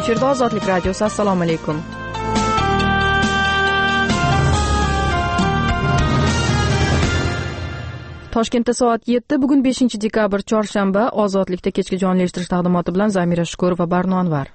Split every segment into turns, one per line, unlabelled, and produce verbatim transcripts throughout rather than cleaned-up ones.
Efirda Ozodlik radiosi. Assalomu alaykum. Toshkentda soat yetti, bugun beshinchi dekabr chorshanba. Ozodlikda kechki jonli eshittirish taqdimoti bilan Zamira Shukur va Barno Anvar.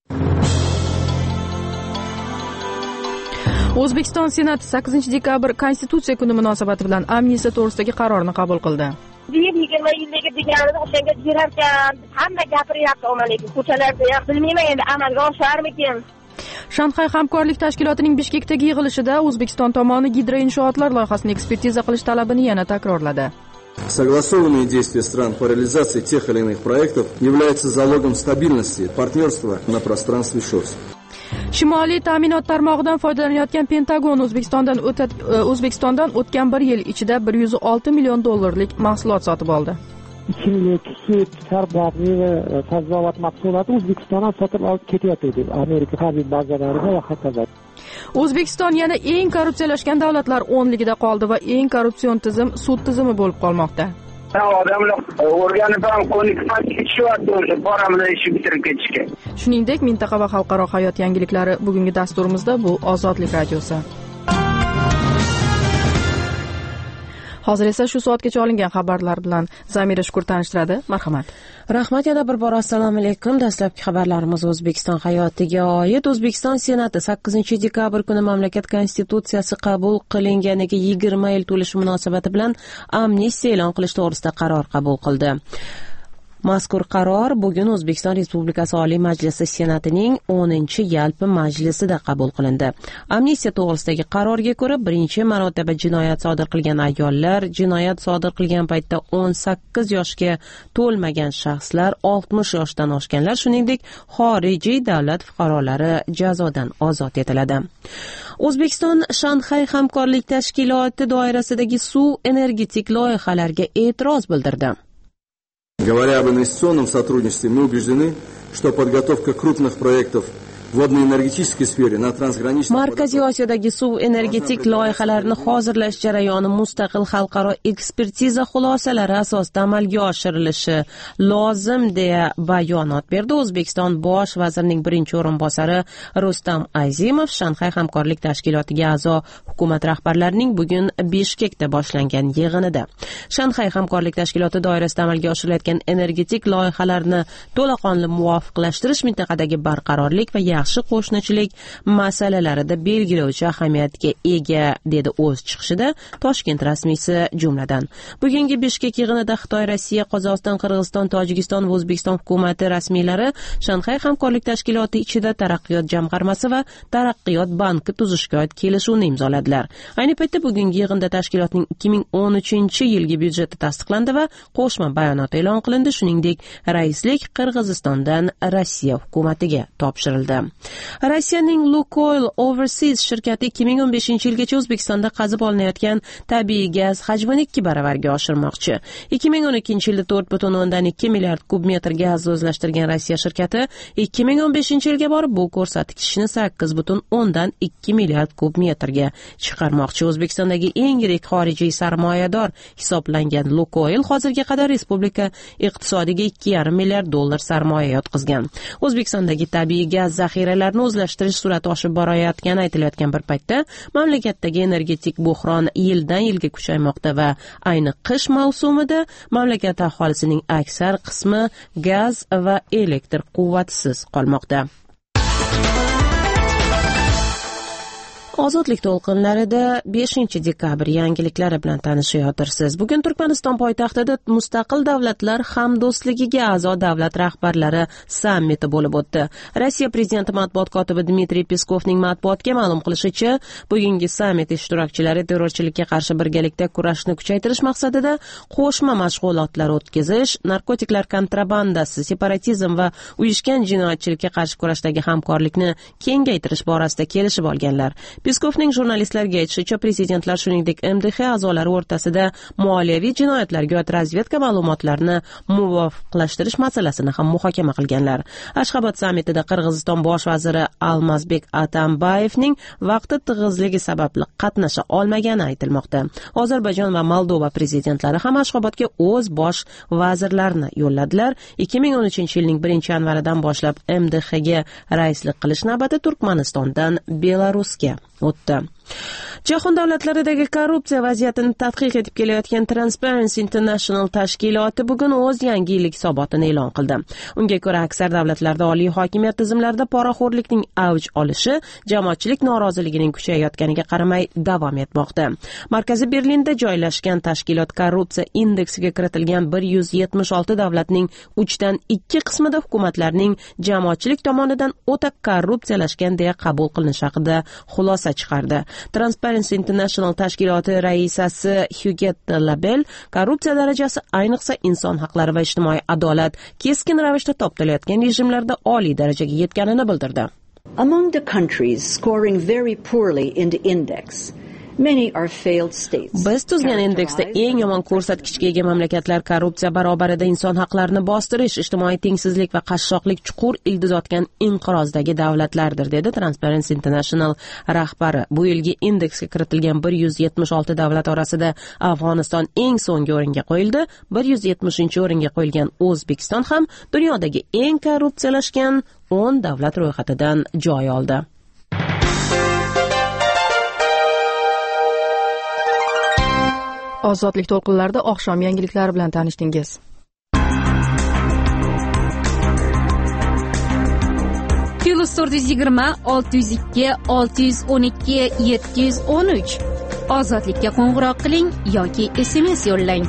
O'zbekiston Senati sakkizinchi dekabr Konstitutsiya kuni munosabati bilan amnistiya to'g'risidagi qarorni qabul qildi.
yigirma yildagi deganida o'shanga jirarkan, hamma gapiryapti ommalikni ko'chalarda ham. Bilmayman endi amalga osharmikin.
Shanxay hamkorlik tashkilotining Bishkekdagi yig'ilishida O'zbekiston tomoni gidroinshootlar loyihasini ekspertiza qilish talabini yana takrorladi.
Согласованные действия стран по реализации тех или иных проектов являются залогом стабильности партнерства на пространстве ШОС.
Shimoliy ta'minot tarmog'idan foydalanayotgan Pentagon O'zbekistondan O'zbekistondan o'tgan bir yil ichida bir yuz olti million dollarlik mahsulot sotib oldi.
Ichimlik, sut, karbon va sabzavot mahsuloti O'zbekistondan sotib olib ketyapti deb Amerika harbiy bazalarida va hokazo.
O'zbekiston yana eng korrupsiyalashgan davlatlar o'nligida qoldi va eng korrupsion tizim sud tizimi bo'lib qolmoqda.
Odamlar o'rganib ham ko'nikib ketishyapti, o'sha boramizda ish bitirib ketishga.
Shuningdek, mintaqa va xalqaro hayot yangiliklari bugungi dasturimizda. Bu Ozodlik radiosi. Hozir esa shu soatgacha olingan xabarlar bilan Zamira Shukur tanishtiradi. Marhamat.
Rahmat, yana bir bor assalomu alaykum. Dastlabki xabarlarimiz O'zbekiston hayotiga oid. O'zbekiston Senati sakkizinchi dekabr kuni mamlakat konstitutsiyasi qabul qilinganiga yigirma yil to'lishi munosabati bilan amnistiya e'lon qilish to'g'risida qaror qabul qildi. Mazkur qaror bugun O'zbekiston Respublikasi Oliy Majlisi Senatining o'ninchi yalpi majlisida qabul qilindi. Amnistiya to'g'risidagi qarorga ko'ra, birinchi marotaba jinoyat sodir qilgan ayollar, jinoyat sodir qilgan paytda o'n sakkiz yoshga to'lmagan shaxslar, oltmish yoshdan oshganlar, shuningdek, xorijiy davlat fuqarolari jazodan ozod etiladi. O'zbekiston Shanxay hamkorlik tashkiloti doirasidagi suv energetik loyihalarga e'tiroz bildirdi.
Говоря об инвестиционном сотрудничестве, мы убеждены, что подготовка крупных проектов в водно-энергетической сфере на трансграничном...
Markaziy Osiyodagi suv energetik loyihalarini hozirlash jarayoni mustaqil xalqaro ekspertiza xulosalari asosida amalga oshirilishi lozim deya bayonot berdi O'zbekiston bosh vazirining birinchi o'rinbosari Rustam Azimov. Shanxay hamkorlik tashkilotiga a'zo hukumat rahbarlarining bugun Bishkekda boshlangan yig'inida Shanxay hamkorlik tashkiloti doirasida amalga oshirilayotgan energetik loyihalarni to'laqonli muvofiqlashtirish mintaqadagi barqarorlik va yaxshi qo'shnichilik masalalarida belgilovchi ahamiyatga ega, dedi o'z chiqishida Toshkent rasmiysi jumladan. Bugungi Bishkek yig'inida Xitoy, Rossiya, Qozog'iston, Qirg'iziston, Tojikiston va O'zbekiston hukumati rasmiylari Shanxay hamkorlik tashkiloti ichida taraqqiyot jamg'armasi va taraqqiyot banki tuzishga oid kelishuvni imzoladilar. Ayni paytda bugungi yig'inda tashkilotning ikki ming o'n uchinchi yilgi byudjeti tasdiqlandi va qo'shma bayonot e'lon qilindi. Shuningdek, raislik Qirg'izistondan Rossiya hukumatiga topshirildi. Rossiyaning Lukoil Overseas shirkati ikki ming o'n beshinchi yilgacha O'zbekistonda qazib olinayotgan tabiiy gaz hajmini ikki baravarga oshirmoqchi. ikki ming o'n ikkinchi yilda to'rt butun o'ndan ikki milliard kub metr gaz o'zlashtirgan Rossiya shirkati ikki ming o'n beshinchi yilga borib bu ko'rsatkichni sakkiz butun o'ndan ikki milliard kub metrga chiqarmoqchi. O'zbekistondagi eng yirik xorijiy sarmoyador hisoblangan Lukoil hozirga qadar respublika iqtisodiga ikki yarim milliard dollar sarmoya yotqizgan. O'zbekistondagi tabiiy gaz zaxiralarini o'zlashtirish sur'ati oshib borayotgani aytilayotgan bir paytda mamlakatdagi energetik buhron yildan yilga kuchaymoqda va ayni qish mavsumida mamlakat aholisining aksar qismi gaz va elektr quvvatisiz qolmoqda. Ozodlik to'lqinlarida beshinchi dekabr yangiliklari bilan tanishayotirsiz. Bugun Turkmaniston poytaxtida Mustaqil davlatlar hamdo'stligiga a'zo davlat rahbarlari sammiti bo'lib o'tdi. Rossiya prezidenti matbuot kotibi Dmitriy Peskovning matbuotga ma'lum qilishicha, bugungi sammit ishtirokchilari terrorchilikka qarshi birgalikda kurashni kuchaytirish maqsadida qo'shma mashg'ulotlar o'tkazish, narkotiklar kontrabandasi, separatizm va uyushgan jinoyatchilikka qarshi kurashdagi hamkorlikni kengaytirish borasida kelishib olganlar. Peskovning jurnalistlarga aytishicha, prezidentlar shuningdek M D H a'zolari o'rtasida moliyaviy jinoyatlarga oid razvedka ma'lumotlarini muvofiqlashtirish masalasini ham muhokama qilganlar. Ashxobod sammitida Qirg'iziston bosh vaziri Almazbek Atambayevning vaqti tig'izligi sababli qatnasha olmagani aytilmoqda. Ozarbayjon va Moldova prezidentlari ham Ashxobodga o'z bosh vazirlarini yo'lladilar. ikki ming o'n uchinchi yilning birinchi yanvaridan boshlab M D H ga raislik qilish navbati Turkmanistondan Belarusga o'tdi. Jahon davlatlaridagi korrupsiya vaziyatini tadqiq etib kelayotgan Transparency International tashkiloti bugun o'z yangi yillik hisobotini e'lon qildi. Unga ko'ra, aksar davlatlarda oliy hokimiyat tizimlarida poraxo'rlikning avj olishi jamoatchilik noroziligining kuchayayotganiga qaramay davom etmoqda. Markaziy Berlinda joylashgan tashkilot korrupsiya indeksiga kiritilgan bir yuz yetmish olti davlatning uchdan ikki qismida hukumatlarning jamoatchilik tomonidan o'ta korrupsiyalashgan deya qabul qilinishi haqida xulosa chiqardi. Transparency International tashkiloti raisasi Huguet Label korrupsiya darajasi ayniqsa inson haqlari va ijtimoiy adolat keskin ravishda toptalayotgan rejimlarda oliy darajaga yetganini bildirdi.
Among the countries scoring very poorly in the index, many are failed states.
Biz tuzgan indeksda eng yomon ko'rsatkichga ega mamlakatlar korrupsiya barobarida inson haqlarini bostirish, ijtimoiy tengsizlik va qashshoqlik chuqur ildiz otgan inqirozdagi davlatlardir, dedi Transparency International rahbari. Bu yilgi indeksga kiritilgan bir yuz yetmish olti davlat orasida Afg'oniston eng so'nggi o'ringa qo'yildi. bir yuz yetmishinchi o'ringa qo'yilgan O'zbekiston ham dunyodagi eng korrupsiyalashgan o'n davlat ro'yxatidan joy oldi.
Ozodlik to'lqinlarida oqshom yangiliklari bilan tanishdingiz.
Plus to'rt yuz yigirma olti yuz ikki olti yuz o'n ikki yetti yuz o'n uch. Ozodlikka qo'ng'iroq qiling yoki S M S yo'llang.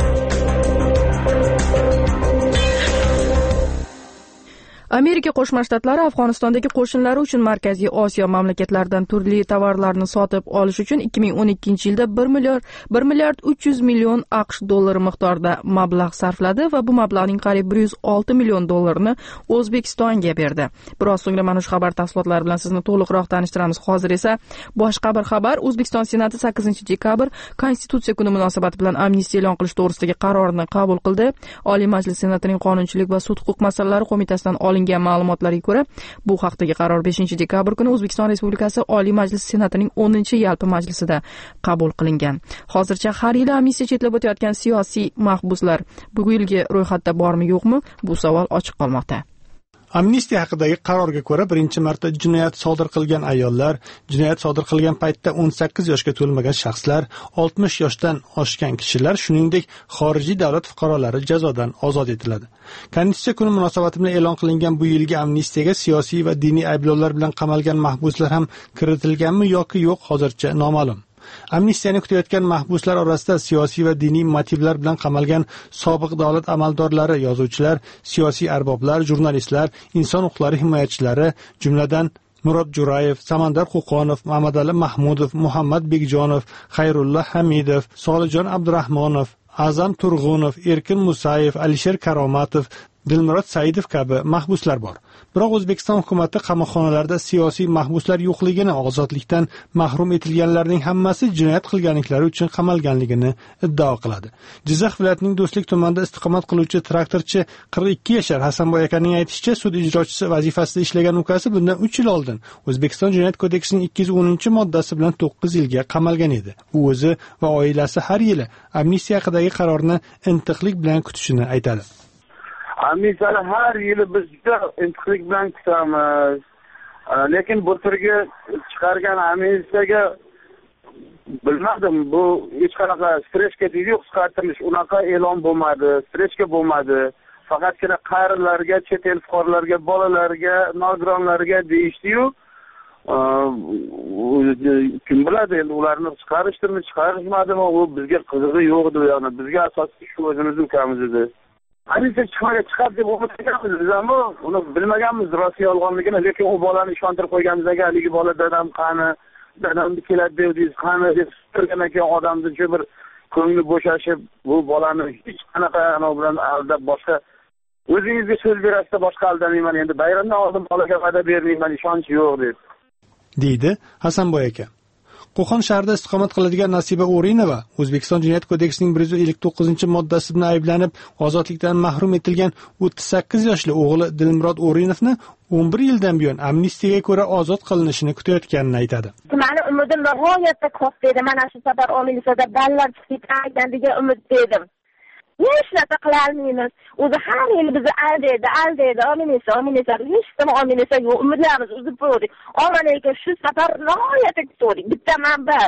Amerika Qo'shma Shtatlari Afg'onistondagi qo'shinlari uchun Markaziy Osiyo mamlakatlaridan turli tovarlarni sotib olish uchun ikki ming o'n ikkinchi yilda bir milliard uch yuz million AQSh dollari miqdorida mablag' sarfladi va bu mablag'ning qariyb bir yuz olti million dollarini O'zbekistonga berdi. Biroz so'ngra mana shu xabar tafsilotlari bilan sizni to'liqroq tanishtiramiz. Hozir esa boshqa bir xabar. O'zbekiston Senati sakkizinchi dekabr Konstitutsiya kuni munosabati bilan amnistiya e'lon qilish to'g'risidagi qarorni qabul qildi. Oliy Majlis Senatining Qonunchilik va sud huquq masalalari qo'mitasidan olingan ma'lumotlarga ko'ra, bu haqdagi qaror beshinchi dekabr kuni O'zbekiston Respublikasi Oliy Majlisi Senatining o'ninchi yalpi majlisida qabul qilingan. Hozircha har yili amnistiya chetlab o'tayotgan siyosiy mahbuslar bu yilgi ro'yxatda bormi yo'qmi? Bu savol ochiq qolmoqda.
Amnistiya haqidagi qarorga ko'ra birinchi marta jinoyat sodir qilgan ayollar, jinoyat sodir qilgan paytda o'n sakkiz yoshga to'lmagan shaxslar, oltmish yoshdan oshgan kishilar, shuningdek xorijiy davlat fuqarolari jazodan ozod etiladi. Konstitutsiya kuni munosabati bilan e'lon qilingan bu yilgi amnistiyaga siyosiy va diniy ayblovlar bilan qamalgan mahbuslar ham kiritilganmi yoki yo'q, hozircha noma'lum. Amnistiyani kutayotgan mahbuslar orasida siyosiy va diniy motivlar bilan qamalgan sobiq davlat amaldorlari, yozuvchilar, siyosiy arboblar, jurnalistlar, inson huquqlari himoyachilari, jumladan Murod Jurayev, Samandar Qo'qonov, Mamadali Mahmudov, Muhammad Bekjonov, Xayrullo Hamidov, Solijon Abdurahmonov, Azam Turg'unov, Erkin Musayev, Alisher Karomatov, Dilmurod Saidov kabi mahbuslar bor. Biroq O'zbekiston hukumatı qamoqxonalarda siyosiy mahbuslar yo'qligini, ozodlikdan mahrum etilganlarning hammasi jinoyat qilganliklari uchun qamalganligini iddao qiladi. Jizzax viloyatining Do'stlik tumanida istiqomat qiluvchi traktorchi qirq ikki yashar Hasanboy akaning aytishicha, sud ijrochisi vazifasida ishlagan ukasi bundan uch yil oldin O'zbekiston Jinoyat kodeksining ikki yuz o'ninchi moddasi bilan to'qqiz yilga qamalgan edi. U o'zi va oilasi har yili amnistiya haqidagi qarorni intiqlik bilan kutishini aytadi.
Amnistiyani har yili biz juda intiqlik bilan kutamiz. Lekin bu turga chiqargan amnistiyaga bilmadim, bu hech qanaqa stressga yo'q qisqartirish, unaqa e'lon bo'lmadi, stressga bo'lmadi. Faqatgina qarilarga, chet el fuqarolarga, bolalarga, nogironlarga deyishdi-yu, kim biladi, endi ularni chiqarishdimi, chiqarishmadimi, u bizga qizig'i yo'q edi, ya'ni bizga asosiy shu o'zimizning ukamiz edi. Halicha chiqmaga chiqadi deb o'ylaganmiz, biz ham uni bilmaganmiz Rossiya yolg'onligini, lekin u bolani ishontirib qo'yganmiz, haligi bola dadam qani, dadamni keladi devdingiz, qani deb turgan ekan, odamni shu bir ko'ngli bo'shashib, bu bolani hech qanaqa anov bilan aldab boshqa o'zingizga so'z berasizda boshqa aldamayman, endi bayramdan oldin bolaga va'da bermayman, ishonch yo'q deb.
deydi Hasanboy aka. Qo'qon shahrida istiqomat qiladigan Nasiba O'rinova O'zbekiston Jinoyat kodeksining bir yuz ellik to'qqizinchi moddasi bilan ayblanib ozodlikdan mahrum etilgan o'ttiz sakkiz yoshli o'g'li Dilmurod O'rinovni o'n bir yildan buyon amnistiyaga ko'ra ozod qilinishini kutayotganini aytadi.
Mani umidim nihoyatda katta edi. Mana shu safar omilisada ballar chiqib degan umidda edim. Hech narsa qila olmaymiz. O'zi har yil bizni aldaydi, aldaydi, ominisa, ominisa, hech nima ominisa yo'q. Umidlarimiz uzib qo'ydik. Ominisa shu safar nihoyatda kutdik. Bitta manba.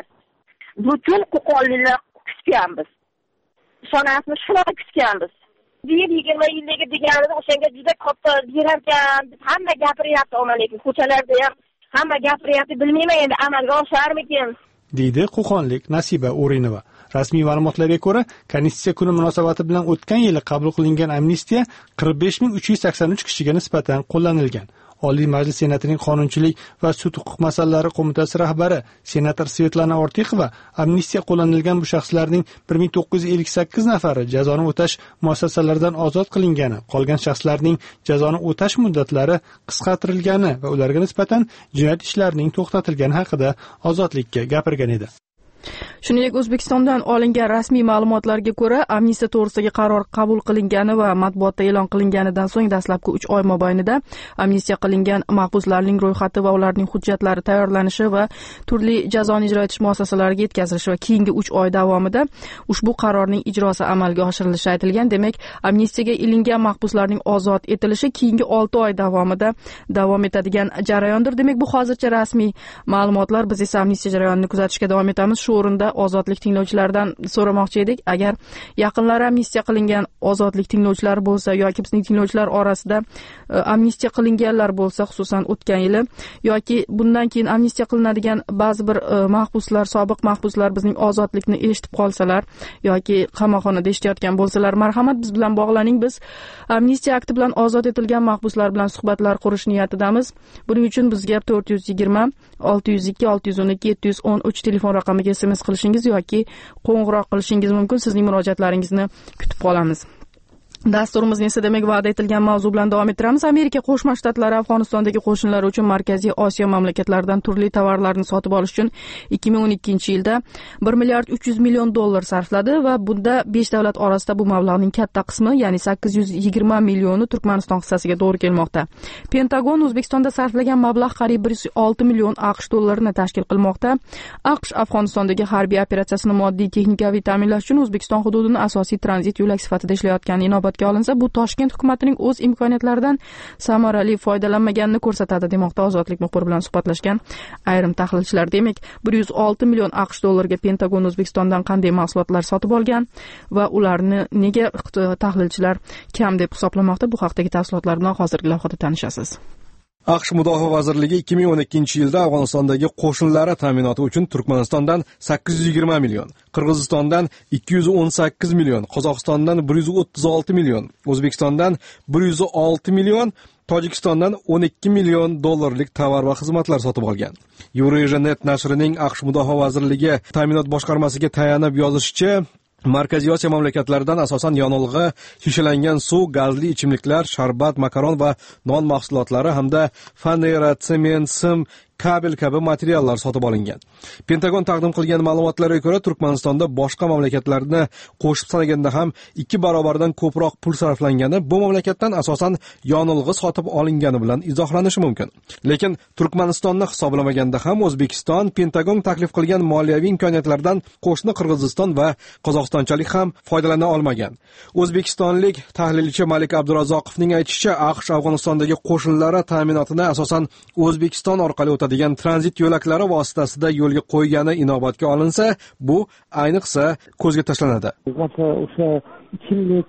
Butun Qo'qonliklar kutganmiz. Ishonasizmi, shunaqa kutganmiz. yigirma yildagi deganida o'shanga juda katta berarkan, hamma gapiryapti omonlik. Ko'chalarda ham hamma gapiryapti, bilmayman endi amalga osharmikin,
deydi Qo'qonlik Nasiba O'rinova. Rasmiy ma'lumotlarga ko'ra, Konstitutsiya kuni munosabati bilan o'tgan yili qabul qilingan amnistiya qirq besh ming uch yuz sakson uch kishiga nisbatan qo'llanilgan. Oliy Majlis Senatining Qonunchilik va sud huquq masalalari qo'mitasi rahbari senator Svetlana Ortiqova amnistiya qo'llanilgan bu shaxslarning bir ming to'qqiz yuz ellik sakkiz nafari jazoni o'tash muassasalaridan ozod qilingani, qolgan shaxslarning jazoni o'tash muddatlari qisqartirilgani va ularga nisbatan jinoyat ishlarining to'xtatilgani haqida ozodlikka gapirgan edi.
Shuningdek, O'zbekistondan olingan rasmiy ma'lumotlarga ko'ra, amnistiya to'g'risidagi qaror qabul qilingani va matbuotda e'lon qilinganidan so'ng dastlabki uch oy mobaynida amnistiya qilingan mahbuslarning ro'yxati va ularning hujjatlari tayyorlanishi va turli jazoni ijro etish muassasalariga yetkazilishi va keyingi uch oy davomida ushbu qarorning ijrosi amalga oshirilishi aytilgan. Demak, amnistiyaga ilingan mahbuslarning ozod etilishi keyingi olti oy davomida davom etadigan jarayondir. Demak, bu hozircha rasmiy ma'lumotlar. Biz esa amnistiya jarayonini kuzatishga davom etamiz. Shu o'rinda ozodlik tinglovchilaridan so'ramoqchi edik. Agar yaqinlari amnistiya qilingan ozodlik tinglovchilari bo'lsa yoki bizning tinglovchilar orasida amnistiya qilinganlar bo'lsa, xususan o'tgan yili yoki bundan keyin amnistiya qilinadigan ba'zi bir mahbuslar, sobiq mahbuslar bizning ozodlikni eshitib qolsalar yoki qamoqxonada ishlayotgan bo'lsalar, marhamat biz bilan bog'laning. Biz amnistiya akti bilan ozod etilgan mahbuslar bilan suhbatlar qurish niyatidamiz. Buning uchun bizga to'rt yuz yigirma olti yuz ikki olti yuz o'n ikki yetti yuz o'n uch telefon raqamiga S M S qilishingiz yoki qo'ng'iroq qilishingiz mumkin. Sizning murojaatlaringizni kutib qolamiz. Dasturimizni esa demak va'da etilgan mavzu bilan davom ettiramiz. Amerika Qo'shma Shtatlari Afg'onistondagi qo'shinlari uchun Markaziy Osiyo mamlakatlaridan turli tovarlarni sotib olish uchun ikki ming o'n ikkinchi yilda bir milliard uch yuz million dollar sarfladi va bunda besh davlat orasida bu mablag'ning katta qismi, ya'ni sakkiz yuz yigirma millioni Turkmaniston hissasiga to'g'ri kelmoqda. Pentagon O'zbekistonda sarflagan mablag' qariyb bir yuz olti million AQSh dollarini tashkil qilmoqda. AQSh Afg'onistondagi harbiy operatsiyasini moddiy texnikaviy ta'minlash uchun O'zbekiston hududini asosiy tranzit yo'lak sifatida ishlayotganini inobatga olinsa, bu Toshkent hukumatining o'z imkoniyatlaridan samarali foydalanmaganini ko'rsatadi, demoqda Ozodlik muxbiri bilan suhbatlashgan ayrim tahlilchilar. Demak, bir yuz olti million AQSh dollariga Pentagon O'zbekistondan qanday mahsulotlar sotib olgan va ularni nega tahlilchilar kam deb hisoblamoqda? Bu haqdagi tafsilotlar bilan hozirgi lavhada tanishasiz.
AQSh Mudofaa vazirligi ikki ming o'n ikkinchi yilda Afg'onistondagi qo'shinlari ta'minoti uchun Turkmanistondan sakkiz yuz yigirma million, Qirg'izistondan ikki yuz o'n sakkiz million, Qozog'istondan bir yuz o'ttiz olti million, O'zbekistondan bir yuz olti million, Tojikistondan o'n ikki million dollarlik tovar va xizmatlar sotib olgan. Eurasia.net nashrining AQSh Mudofaa vazirligi ta'minot boshqarmasiga tayanib yozishicha, Markaziy Osiyo mamlakatlaridan asosan yonilg'i, shishalangan suv, gazli ichimliklar, sharbat, makaron va non mahsulotlari hamda fanera, sement, sim, kabel kabi materiallar sotib olingan. Pentagon taqdim qilgan ma'lumotlarga ko'ra, Turkmanistonda boshqa mamlakatlarni qo'shib sanaganda ham ikki barobardan ko'proq pul sarflangani bu mamlakatdan asosan yonilg'i sotib olingani bilan izohlanishi mumkin. Lekin Turkmanistonni hisoblamaganda ham O'zbekiston Pentagon taklif qilgan moliyaviy imkoniyatlardan qo'shni Qirg'iziston va Qozog'istonchalik ham foydalana olmagan. O'zbekistonlik tahlilchi Malik Abdurazzoqovning aytishicha, AQSh Afg'onistondagi qo'shinlari ta'minotini asosan O'zbekiston orqali degan tranzit yo'laklari vositasida yo'lga qo'ygani inobatga olinsa, bu ayniqsa ko'zga tashlanadi.
Masalan, o'sha ichimlik,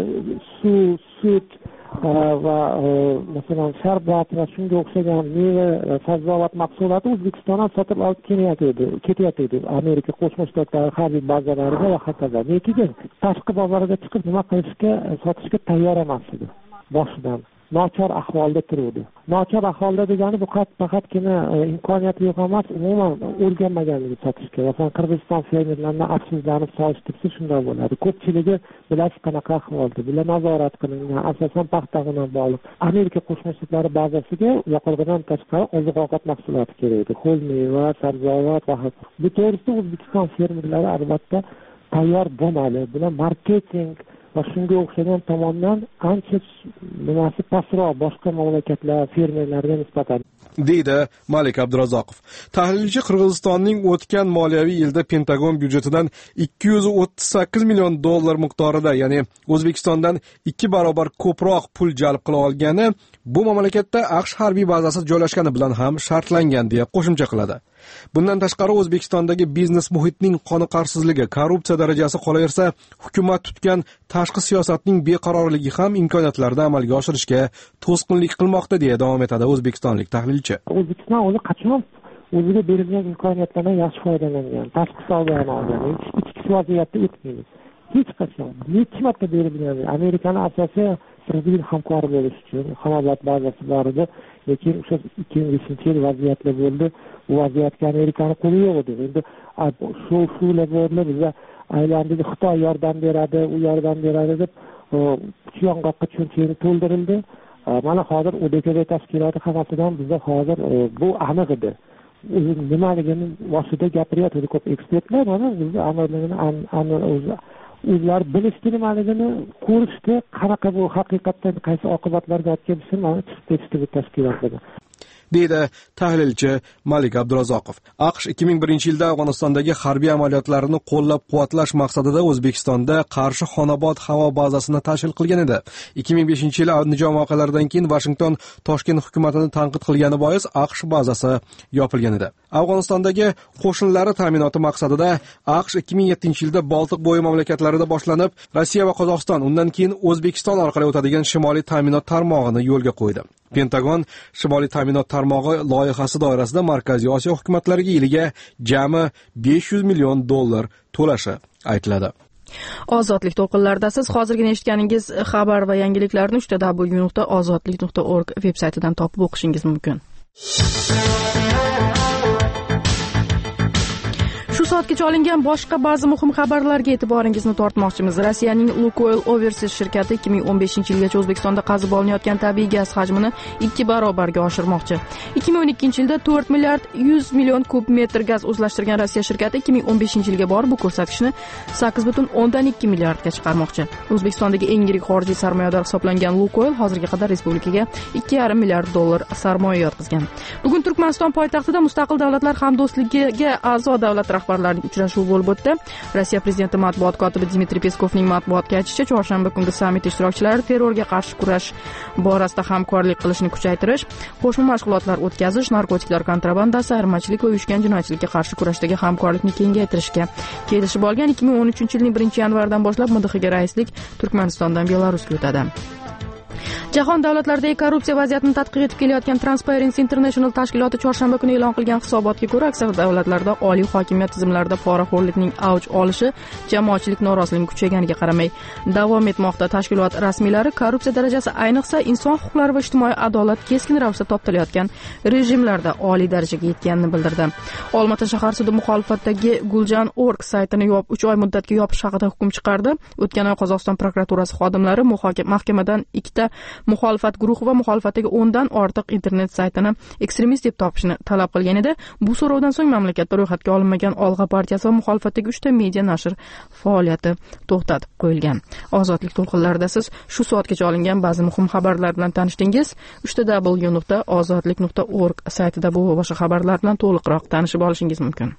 suv, sut va masalan sharbat va shunga o'xshagan meva, sabzavot mahsuloti O'zbekistondan sotib olib kelayotdi, ketyapti. Amerika Qo'shma Shtatlari harbiy bazalarida va hokazo. Lekin tashqi bozorga chiqib nima qilishga, sotishga tayyor emas edi boshidan. nochor ahvolda turuvdi. Nochor ahvolda degani bu faqatgina imkoniyati yo'q emas, umuman o'rganmaganligi sotishga. Masalan, Qirg'iziston fermerlarini afsuslanib solishtirsa shunday bo'ladi. Ko'pchiligi bilasiz qanaqa ahvolda, bular nazorat qilingan, asosan paxta bilan bog'liq. Amerika Qo'shma Shtatlari bazasiga yoqilg'idan tashqari oziq-ovqat mahsuloti kerak edi. Ho'l meva, sabzavot va hokazo. Bu to'g'risida O'zbekiston fermerlari albatta tayyor bo'lmadi. Bular marketing va shunga o'xshagan tomondan ancha nimasi pastroq boshqa mamlakatlar fermerlariga nisbatan,
deydi Malik Abdurazzoqov. Tahlilchi Qirg'izistonning o'tgan moliyaviy yilda Pentagon byudjetidan ikki yuz o'ttiz sakkiz million dollar miqdorida, ya'ni O'zbekistondan ikki barobar ko'proq pul jalb qila olgani bu mamlakatda AQSh harbiy bazasi joylashgani bilan ham shartlangan deya qo'shimcha qiladi. Bundan tashqari O'zbekistondagi biznes muhitning qoniqarsizligi, korrupsiya darajasi qolaversa, hukumat tutgan tashqi siyosatning beqarorligi ham imkoniyatlarni amalga oshirishga to'sqinlik qilmoqda deya davom etadi o'zbekistonlik tahlilchi.
O'zbekiston o'zi qachon o'ziga berilgan imkoniyatlardan yaxshi foydalangan, tashqi savdoni olgan, ichki vaziyatda o'tmaymiz. Hech qachon necha marta berilgan. Amerikani asosiy strategik hamkori bo'lish uchun Xonobod bazasi bor edi, lekin o'sha ikki ming beshinchi yil vaziyatlar bo'ldi. Bu vaziyatga Amerikani qo'li yo'q edi. Endi shu shular bo'ldi, bizga aylandagi Xitoy yordam beradi, u yordam beradi deb uch yong'oqqa cho'nchakni to'ldirildi. Mana hozir O D K B tashkiloti hammasidan bizda hozir bu aniq edi. Nimaligini boshida gapiryapti ko'p ekspertlar, mana bizda amalligini o'zi o'zlari bilishdi, nimaligini ko'rishdi, qanaqa bu haqiqatdan qaysi oqibatlarga olib kelishi mana chiqib ketdi bu tashkilotdan,
deydi tahlilchi Malik Abdurazzoqov. AQSh ikki ming birinchi yilda Afg'onistondagi harbiy amaliyotlarni qo'llab-quvvatlash maqsadida O'zbekistonda Qarshi Xonobod havo bazasini tashkil qilgan edi. ikki ming beshinchi yil Andijon voqealaridan keyin Washington Toshkent hukumatini tanqid qilgani bois AQSh bazasi yopilgan edi. Afg'onistondagi qo'shinlari ta'minoti maqsadida AQSh ikki ming yettinchi yilda Boltiq bo'yi mamlakatlarida boshlanib, Rossiya va Qozog'iston, undan keyin O'zbekiston orqali o'tadigan shimoliy ta'minot tarmog'ini yo'lga qo'ydi. Pentagon shimoliy ta'minot tarmog'i loyihasi doirasida Markaziy Osiyo hukumatlariga yiliga jami besh yuz million dollar to'lashi aytiladi.
Ozodlik to'lqinlarida siz hozirgina eshitganingiz xabar va yangiliklarni uch w nuqta ozodlik nuqta org veb-saytidan topib o'qishingiz mumkin. Shu soatgacha olingan boshqa ba'zi muhim xabarlarga e'tiboringizni tortmoqchimiz. Rossiyaning Lukoil Overseas shirkati ikki ming o'n beshinchi yilgacha O'zbekistonda qazib olinayotgan tabiiy gaz hajmini ikki barobarga oshirmoqchi. ikki ming o'n ikkinchi yilda to'rt milliard yuz million kub metr gaz o'zlashtirgan Rossiya shirkati ikki ming o'n beshinchi yilga borib bu ko'rsatkichni sakkiz butun o'ndan ikki milliardga chiqarmoqchi. O'zbekistondagi eng yirik xorijiy sarmoyador hisoblangan Lukoil hozirga qadar respublikaga ikki yarim milliard dollar sarmoya yotqizgan. Bugun Turkmaniston poytaxtida Mustaqil davlatlar hamdo'stligiga a'zo davlat rahbarlarining uchrashuvi bo'lib o'tdi. Rossiya prezidenti matbuot kotibi Dmitriy Peskovning matbuotga aytishicha, chorshanba kungi sammit ishtirokchilari terrorga qarshi kurash borasida hamkorlik qilishni kuchaytirish, qo'shma mashg'ulotlar o'tkazish, narkotiklar kontrabandasi, ayirmachilik va uyushgan jinoyatchilikka qarshi kurashdagi hamkorlikni kengaytirishga kelishib olgan. ikki ming o'n uchinchi yilning birinchi yanvaridan boshlab M D Xga raislik Turkmanistondan Belarusga o'tadi. Jahon davlatlaridagi korrupsiya vaziyatini tadqiq etib kelayotgan Transparency International tashkiloti chorshanba kuni e'lon qilgan hisobotga ko'ra, aksar davlatlarda oliy hokimiyat tizimlarida poraxo'rlikning avj olishi jamoatchilik noroziligining kuchayganiga qaramay davom etmoqda. Tashkilot rasmiylari korrupsiya darajasi ayniqsa inson huquqlari va ijtimoiy adolat keskin ravishda toptalayotgan rejimlarda oliy darajaga yetganini bildirdi. Olmaota shahar sudi muxolifatdagi Guljan punkt org saytini yopib uch oy muddatga yopish haqida hukm chiqardi. O'tgan oy Qozog'iston prokuraturasi xodimlari mahkamadan ikkita muxolifat guruhi va muxolifatdagi o'ndan ortiq internet saytini ekstremist deb topishni talab qilgan edi. Bu so'rovdan so'ng mamlakatda ro'yxatga olinmagan Olg'a partiyasi va muxolifatdagi uchta media nashr faoliyati to'xtatib qo'yilgan. Ozodlik to'lqinlarida siz shu soatgacha olingan ba'zi muhim xabarlar bilan tanishdingiz. uch w nuqta ozodlik nuqta org saytida bu va boshqa xabarlar bilan to'liqroq tanishib olishingiz mumkin.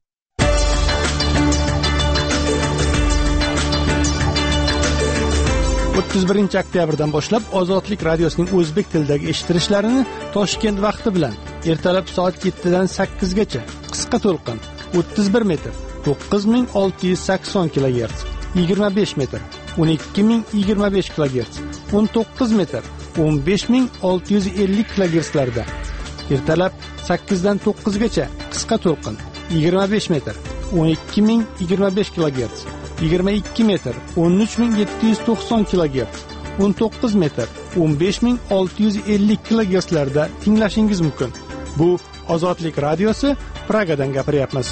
o'ttiz birinchi oktyabrdan boshlab Ozodlik radiosining o'zbek tilidagi eshitilishlarini Toshkent vaqti bilan ertalab soat yettidan sakkizgacha qisqa to'lqin o'ttiz bir metr to'qqiz ming olti yuz sakson kilogerts, yigirma besh metr o'n ikki ming yigirma besh kilogerts, o'n to'qqiz metr o'n besh ming olti yuz ellik kilogertslarda, ertalab sakkizdan to'qqizgacha qisqa to'lqin yigirma besh metr o'n ikki ming yigirma besh kilogerts, yigirma ikki metr o'n uch ming yetti yuz to'qson kilogerts, o'n to'qqiz metr o'n besh ming olti yuz ellik kilogertslarda tinglashingiz mumkin. Bu Ozodlik radiosi, Pragadan gapiryapmiz.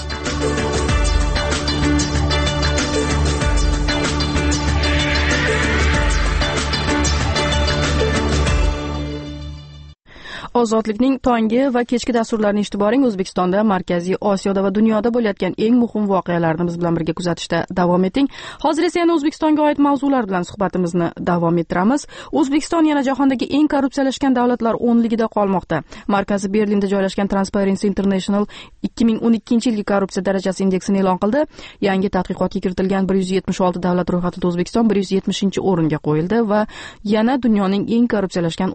Ozodlikning tongi va kechki dasturlarini eshitib boring. O'zbekistonda, Markaziy Osiyoda va dunyoda bo'layotgan eng muhim voqealarni biz bilan birga kuzatishda davom eting. Hozir esa yana O'zbekistonga oid mavzular bilan suhbatimizni davom ettiramiz. O'zbekiston yana jahondagi eng korrupsiyalashgan davlatlar o'nligida qolmoqda. Markazi Berlinda joylashgan Transparency International ikki ming o'n ikkinchi yilgi korrupsiya darajasi indeksini e'lon qildi. Yangi tadqiqotga kiritilgan bir yuz yetmish olti davlat ro'yxatida O'zbekiston bir yuz yetmishinchi o'ringa qo'yildi va yana dunyoning eng korrupsiyalashgan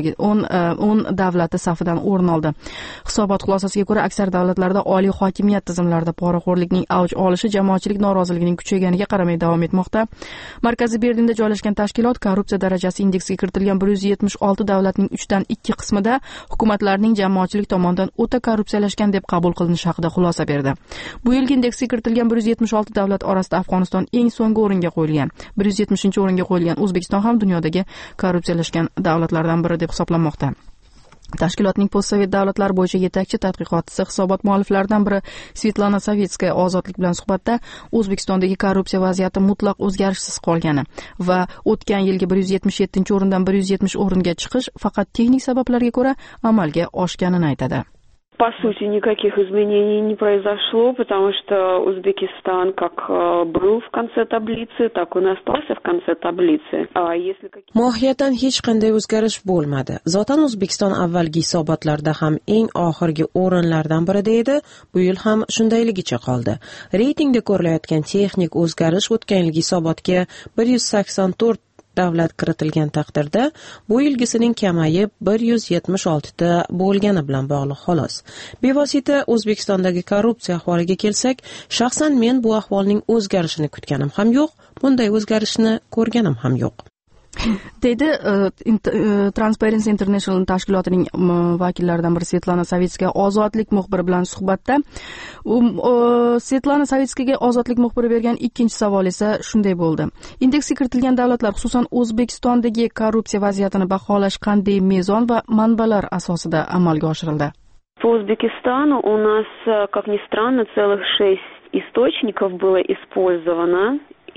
o'n davlati safidan o'rin oldi. Hisobot xulosasiga ko'ra, aksar davlatlarda oliy hokimiyat tizimlarida poraxo'rlikning avj olishi jamoatchilik noroziligining kuchayganiga qaramay davom etmoqda. Markaziy Berlinda joylashgan tashkilot korrupsiya darajasi indeksiga kiritilgan bir yuz yetmish olti davlatning uchdan ikki qismida hukumatlarning jamoatchilik tomonidan o'ta korrupsiyalashgan deb qabul qilinishi haqida xulosa berdi. Bu yilgi indeksga kiritilgan bir yuz yetmish olti davlat orasida Afg'oniston eng so'nggi o'ringa qo'yilgan. bir yuz yetmishinchi o'ringa qo'yilgan O'zbekiston ham dunyodagi korrupsiyalashgan davlatlardan biri deb hisoblanmoqda. Tashkilotning postsovet davlatlar bo'yicha yetakchi tadqiqotchisi, hisobot mualliflaridan biri Svetlana Savitskaya Ozodlik bilan suhbatda O'zbekistondagi korrupsiya vaziyati mutlaq o'zgarishsiz qolgani va o'tgan yilgi bir yuz yetmish yettinchi o'rindan bir yuz yetmish o'ringa chiqish faqat texnik sabablarga ko'ra amalga oshganini aytadi.
По сути, никаких изменений не произошло, потому что Узбекистан как был в конце таблицы, так он и остался в конце таблицы. А если
Mohiyatan hech qanday o'zgarish bo'lmadi. Zotan O'zbekiston avvalgi hisobotlarda ham eng oxirgi o'rinlardan birida edi. Bu yil ham shundayligicha qoldi. Reytingda ko'rilayotgan texnik o'zgarish o'tgan yilgi hisobotga bir yuz sakson to'rt davlat kiritilgan taqdirda bu yilgisining kamayib bir yuz yetmish olti ta bo'lgani bilan bog'liq xolos. Bevosita O'zbekistondagi korrupsiya ahvoliga kelsak, shaxsan men bu ahvolning o'zgarishini kutganim ham yo'q, bunday o'zgarishni ko'rganim ham yo'q.
Dedi Transparency International tashkilotining vakillaridan biri Svetlana Savitskaya Ozodlik muxbiri bilan suhbatda. Svetlana Savitskayaga Ozodlik muxbiri bergan ikkinchi savol esa shunday bo'ldi. Indeksga kiritilgan davlatlar, xususan O'zbekistondagi korrupsiya vaziyatini baholash qanday mezon va manbalar asosida amalga oshirildi?
По Узбекистану у нас, как ни странно, целых шесть источников было использовано.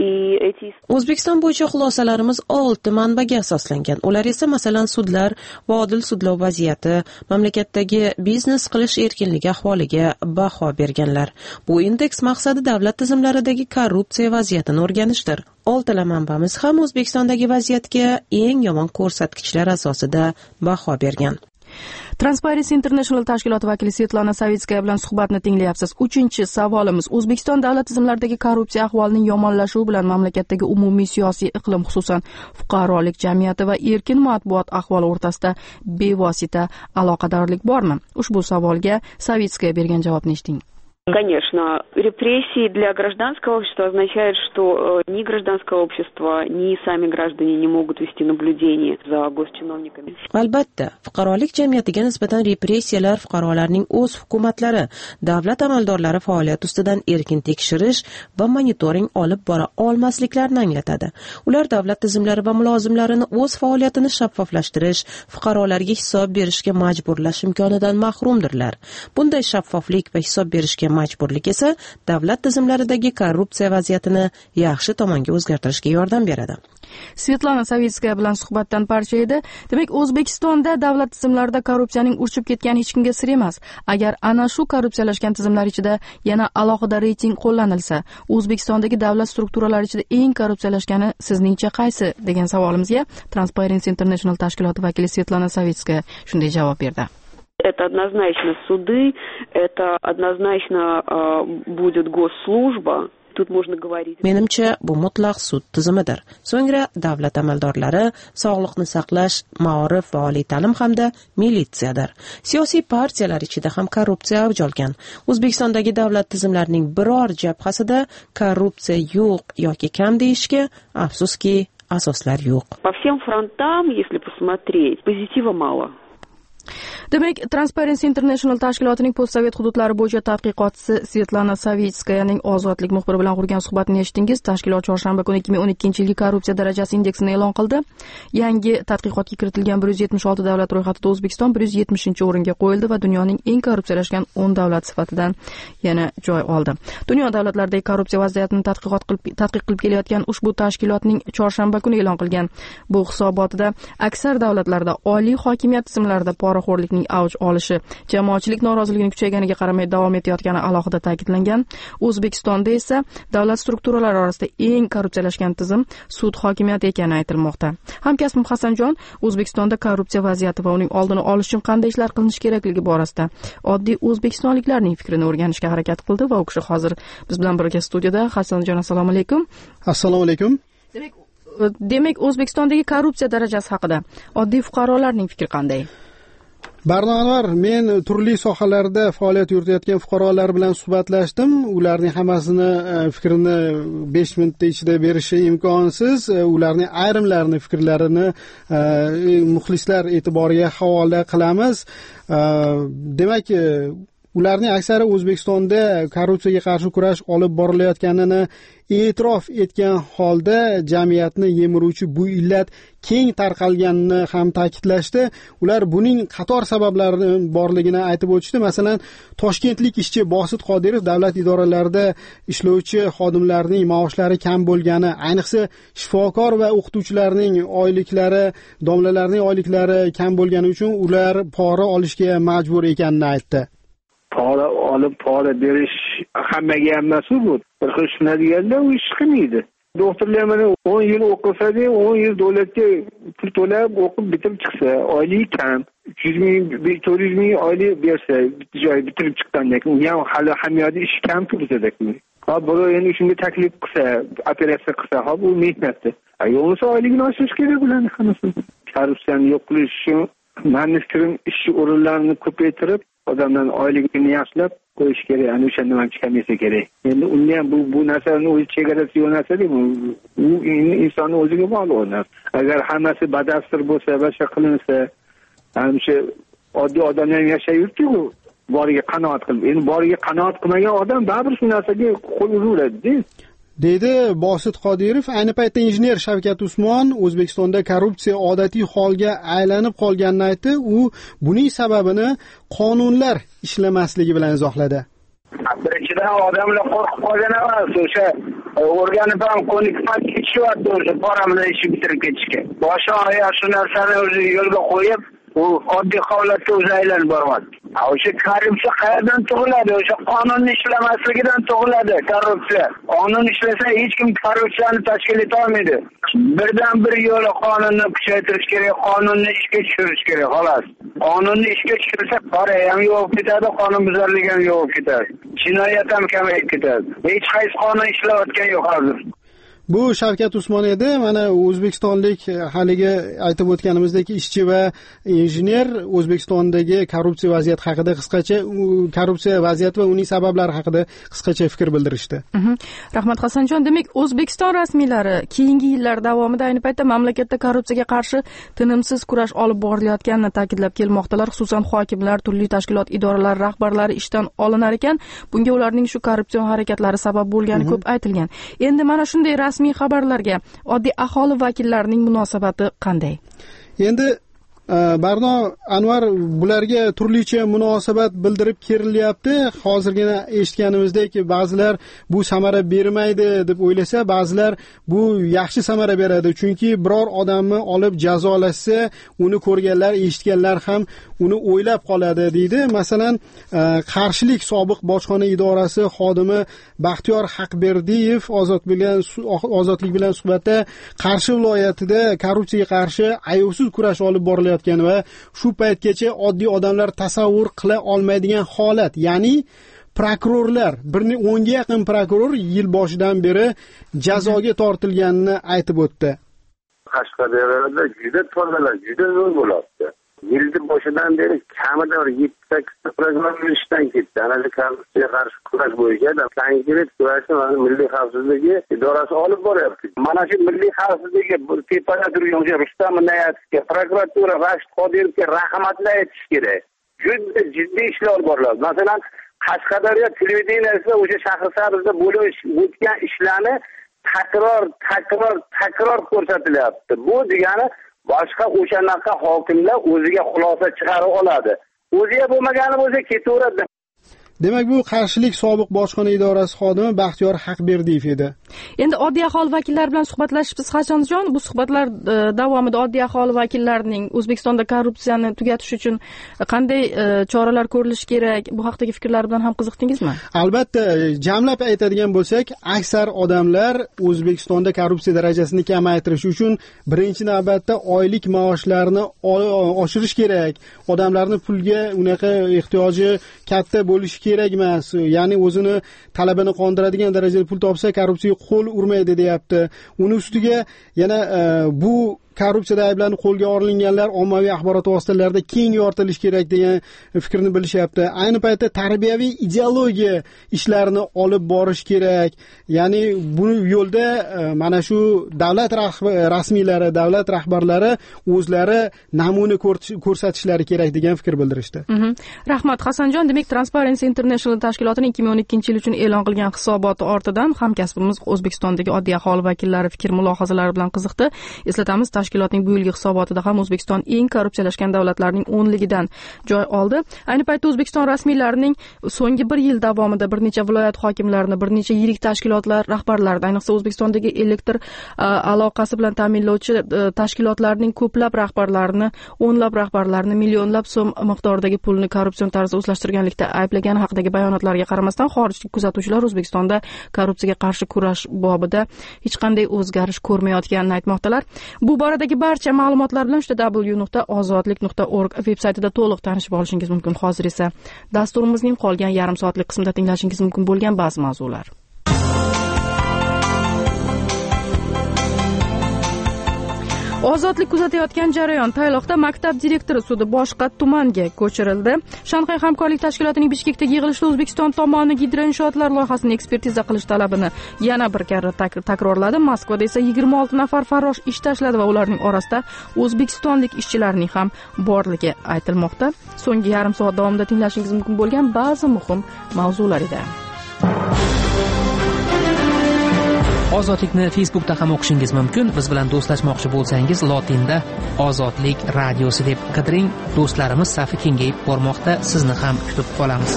O'zbekiston bo'yicha xulosalarimiz olti manbaga asoslangan. Ular esa masalan sudlar va odil sudlov vaziyati, mamlakatdagi biznes qilish erkinligi ahvoliga baho berganlar. Bu indeks maqsadi davlat tizimlaridagi korrupsiya vaziyatini o'rganishdir. Oltala manbamiz ham O'zbekistondagi vaziyatga eng yomon ko'rsatkichlar asosida baho bergan.
Transparency International tashkiloti vakili Svetlana Savitskaya bilan suhbatni tinglayapsiz. Uchinchi savolimiz: O'zbekiston davlat tizimlaridagi korrupsiya ahvolining yomonlashuvi bilan mamlakatdagi umumiy siyosiy iqlim, xususan fuqarolik jamiyati va erkin matbuot ahvoli o'rtasida bevosita aloqadorlik bormi? Ushbu savolga Savitskaya bergan javobni eshiting.
Конечно, репрессии для гражданского общества означают, что ни гражданское общество, ни сами граждане не могут вести наблюдение за госчиновниками.
Albatta, fuqarolik jamiyatiga nisbatan repressiyalar fuqarolarning o'z hukumatlari, davlat amaldorlari faoliyati ustidan erkin tekshirish va monitoring olib bora olmasliklarini anglatadi. Ular davlat tizimlari va mulozimlarini o'z faoliyatini shaffoflashtirish, fuqarolarga hisob berishga majburlash imkonidan mahrumdirlar. Bunday shaffoflik va hisob berishga majburlik esa davlat tizimlaridagi korrupsiya vaziyatini yaxshi tomonga o'zgartirishga yordam beradi.
Svetlana Savitskaya bilan suhbatdan parcha edi. Demak, O'zbekistonda davlat tizimlarida korrupsiyaning urchib ketgani hech kimga sir emas. Agar ana shu korrupsiyalashgan tizimlar ichida yana alohida reyting qo'llanilsa, O'zbekistondagi davlat strukturalari ichida eng korrupsiyalashgani sizningcha qaysi degan savolimizga Transparency International tashkiloti vakili Svetlana Savitskaya shunday javob berdi.
Это однозначно суды, это однозначно э, будет госслужба. Тут можно говорить.
Menimcha bu mutlaq sud tizimidir. So'ngra davlat amaldorlari, sog'liqni saqlash, ma'rif va oliy ta'lim hamda militsiyadir. Siyosiy partiyalar ichida ham korrupsiya avj olgan. O'zbekistondagi davlat tizimlarining biror jabhasida korrupsiya yo'q yoki kam deyishga afsuski asoslar yo'q.
По всем фронтам, если посмотреть, позитива мало.
Demak, Transparency International tashkilotining postsovet hududlari bo'yicha tadqiqotchisi Svetlana Savitskayaning Ozodlik muxbiri bilan qurgan suhbatini eshitdingiz. Tashkilot chorshanba kuni ikki ming o'n ikkinchi yilgi korrupsiya darajasi indeksini e'lon qildi. Yangi tadqiqotga kiritilgan bir yuz yetmish olti davlat ro'yxatida O'zbekiston bir yuz yetmishinchi o'ringa qo'yildi va dunyoning eng korrupsiyalashgan o'n davlat sifatidan yana joy oldi. Dunyo davlatlaridagi korrupsiya vaziyatini tadqiqot qilib tadqiq qilib kelayotgan ushbu tashkilotning chorshanba kuni e'lon qilgan bu hisobotida aksar davlatlarda oliy hokimiyat tizimlarida poraxo'rlikning avj olishi, jamoatchilik noroziligining kuchayganiga qaramay davom etayotgani alohida ta'kidlangan. O'zbekistonda esa davlat strukturalari orasida eng korrupsiyalashgan tizim sud hokimiyati ekani aytilmoqda. Hamkasbim Hasanjon O'zbekistonda korrupsiya vaziyati va uning oldini olish uchun qanday ishlar qilinishi kerakligi borasida oddiy o'zbekistonliklarning fikrini o'rganishga harakat qildi va u kishi hozir biz bilan birga studiyada. Hasanjon, assalomu alaykum.
Assalomu alaykum.
Demak, demak O'zbekistondagi korrupsiya darajasi haqida oddiy fuqarolarning fikri qanday?
Barno Anvar, men turli sohalarda faoliyat yuritayotgan fuqarolar bilan suhbatlashdim. Ularning hammasini fikrini besh minutda ichida berishi imkonsiz. Ularning ayrimlarini fikrlarini muxlislar e'tiboriga havola qilamiz. Demak, ularning aksari O'zbekistonda korrupsiyaga qarshi kurash olib borilayotganini e'tirof etgan holda jamiyatni yemiruvchi bu illat keng tarqalganini ham ta'kidlashdi. Ular buning qator sabablari borligini aytib o'tishdi. Masalan, toshkentlik ishchi Bosit Qodirov davlat idoralarida ishlovchi xodimlarning maoshlari kam bo'lgani, ayniqsa shifokor va o'qituvchilarning oyliklari, domlalarning oyliklari kam bo'lgani uchun ular pora olishga majbur ekanini aytdi.
Pora olib pora berish hammaga ham emas bu. Bir xil shuna deganda u ish qilmaydi. Doktorlar mana o'n yil o'qisa-da, o'n yil davlatga pul to'lab o'qib bitirib chiqsa, oylik kam, uch yuz ming, to'rt yuz ming oylik bersa, joy bitirib chiqqandan keyin u ham hali hamyoda ish kam tursa-da. Ha, birov endi shunga taklif qilsa, operatsiya qilsa, ha bu mehnatdir. Yo'qsa oyligini oshirish kerak ularning hammasini. Korrupsiyani yo'q qilish uchun mening fikrim ish o'rinlarini ko'paytirib, odamlarning oyligini yaxshilab qo'yish kerak. Ana o'shanda ham chiqamasa kerak. Endi unda ham bu bu narsaning o'z chegarasi yo'q narsa-da, bu u insonning o'ziga bog'liq narsa. Agar hammasi badastir bo'lsa, boshqa qilinsa, ham shu oddiy odamlar yashayapti-ku, boriga qanoat qilib. Endi boriga qanoat qilmagan odam baribir shu narsaga qo'l uradi-da.
Dedi Bosit Qodirov. Ayni paytda injener Shavkat Usmon O'zbekistonda korrupsiya odatiy holga aylanib qolganini aytdi. U buning sababini qonunlar ishlamasligi bilan izohladi.
Birinchidan odamlar qo'rqib qolgan emas, o'sha o'rganib ham ko'nikib ketishyapti, o'sha pora bilan ish bitirib ketishga. Boshqa oyoq shu narsani o'zi yo'lga qo'yib, u oddiy holatga o'zi aylanib boryapti. O'sha korrupsiya qayerdan tug'iladi? O'sha qonunni ishlamasligidan tug'iladi korrupsiya. Qonun ishlasa hech kim korrupsiyani tashkil eta olmaydi. Birdan bir yo'li qonunni kuchaytirish kerak, qonunni ishga tushirish kerak, xolos. Qonunni ishga tushirsa, qora ham yo'q ketadi, qonunbuzarlik ham yo'q ketadi. Jinoyat ham kamayib ketadi. Hech qaysi qonun ishlayotgan yo'q hozir.
Bu Shavkat Usmon edi. Mana o'zbekistonlik haligi aytib o'tganimizdek ishchi va injener O'zbekistondagi korrupsiya vaziyati haqida qisqacha korrupsiya vaziyati va uning sabablari haqida qisqacha fikr bildirishdi.
Rahmat Hasanjon. Demak, O'zbekiston rasmiylari keyingi yillar davomida ayni paytda mamlakatda korrupsiyaga qarshi tinimsiz kurash olib borilayotganini ta'kidlab kelmoqdalar. Xususan hokimlar, turli tashkilot idoralari rahbarlari ishdan olinar ekan. Bunga ularning shu korrupsion harakatlari sabab bo'lgani ko'p aytilgan. Endi mana shunday rasmiy xabarlarga oddiy aholi vakillarining munosabati qanday?
Endi Barno Anvar, bularga turlicha munosabat bildirib kirilyapti. Hozirgina eshitganimizdek, ba'zilar bu samara bermaydi deb o'ylasa, ba'zilar bu yaxshi samara beradi. Chunki biror odamni olib jazolashsa, uni ko'rganlar, eshitganlar ham uni o'ylab qoladi deydi. Masalan, Qarshilik sobiq bojxona idorasi xodimi Baxtiyor Haqberdiyev ozod bilan ozodlik bilan suhbatda Qarshi viloyatida korrupsiyaga qarshi ayovsiz kurash olib borilyapti va shu paytgacha oddiy odamlar tasavvur qila olmaydigan holat, ya'ni prokurorlar, bir o'nga yaqin prokuror yil boshidan beri jazoga tortilganini aytib o'tdi.
Qashqadaryoda juda tozalar, juda zo'r bo'lyapti. Yilning boshidan beri kamida yetti sakkizta program ishdan ketdi. Ana shu korrupsiyaga qarshi kurash bo'yicha konkret kurashni Milliy xavfsizlik idorasi olib boryapti. Mana shu Milliy xavfsizlik tepada turgan Rustam Inoyatovga, prokuratura Rashid Qodirovga rahmatlar aytish kerak. juda jiddiy ishlar borlar. Masalan, Qashqadaryo televideniyasida o'sha Shahrisabzda bo'lib o'tgan ishlarni takror, takror, takror ko'rsatilyapti. Bu degani boshqa o'shanaqa hokimlar o'ziga xulosa chiqarib oladi. O'ziga bo'lmagani bo'lsa ketaveradi.
Demak, bu Qarshilik sobiq bojxona idorasi xodimi Baxtiyor Haqberdiyev edi.
Endi oddiy aholi vakillari bilan suhbatlashibsiz Hasanjon. Bu suhbatlar davomida oddiy aholi vakillarining O'zbekistonda korrupsiyani tugatish uchun qanday choralar ko'rilishi kerak, bu haqdagi fikrlari bilan ham qiziqdingizmi?
Albatta, jamlab aytadigan bo'lsak, aksar odamlar O'zbekistonda korrupsiya darajasini kamaytirish uchun birinchi navbatda oylik maoshlarini oshirish kerak. Odamlarning pulga unaqa ehtiyoji katta bo'lishi kerak emas. Ya'ni o'zini talabini qondiradigan darajada pul topsa korrupsiyaga qo'l urmaydi deyapti. Uni ustiga yana bu korrupsiyada ayblanib qo'lga olinganlar ommaviy axborot vositalarida keng yoritilish kerak degan fikrni bilishyapti. Ayni paytda tarbiyaviy ideologiya ishlarini olib borish kerak. Ya'ni bu yo'lda mana shu davlat rasmiylari, davlat rahbarlari o'zlari namuna ko'rsatishlari kerak degan fikr bildirishdi.
Rahmat Hasanjon. Demak, Transparency International tashkilotining ikki ming o'n ikkinchi yil uchun e'lon qilgan hisoboti ortidan hamkasbimiz O'zbekistondagi oddiy aholi vakillari fikr mulohazalari bilan qiziqdi. Eslatamiz, tashkilotning bu yilgi hisobotida ham O'zbekiston eng korrupsiyalashgan davlatlarning o'nligidan joy oldi. Ayni paytda O'zbekiston rasmiylarining so'nggi bir yil davomida bir necha viloyat hokimlarini, bir necha yirik tashkilotlar rahbarlarini, ayniqsa O'zbekistondagi elektr aloqasi bilan ta'minlovchi tashkilotlarning ko'plab rahbarlarini, o'nlab rahbarlarini millionlab so'm miqdoridagi pulni korrupsion tarzda o'zlashtirganlikda ayblagani haqidagi bayonotlarga qaramasdan xorijlik kuzatuvchilar O'zbekistonda korrupsiyaga qarshi kurash bobida hech qanday o'zgarish ko'rmayotganini aytmoqdalar. Bu boradagi barcha ma'lumotlar bilan w nuqta ozodlik nuqta org veb-saytida to'liq tanishib olishingiz mumkin. Hozir esa dasturimizning qolgan yarim soatlik qismida tinglashingiz mumkin bo'lgan ba'zi mavzular. Ozodlik kuzatayotgan jarayon. Tayloqda maktab direktori sudi boshqa tumanga ko'chirildi. Shanxay hamkorlik tashkilotining Bishkekdagi yig'ilishda O'zbekiston tomoni gidroinshootlar loyihasini ekspertiza qilish talabini yana bir karra takrorladi. Moskvada esa yigirma olti nafar farrosh ish tashladi va ularning orasida o'zbekistonlik ishchilarning ham borligi aytilmoqda. So'nggi yarim soat davomida tinglashingiz mumkin bo'lgan ba'zi muhim mavzular edi.
Ozodlikni Facebookda ham o'qishingiz mumkin. Biz bilan do'stlashmoqchi bo'lsangiz, lotinda Ozodlik radiosi deb qidiring. Do'stlarimiz safi kengayib bormoqda. Sizni ham kutib qolamiz.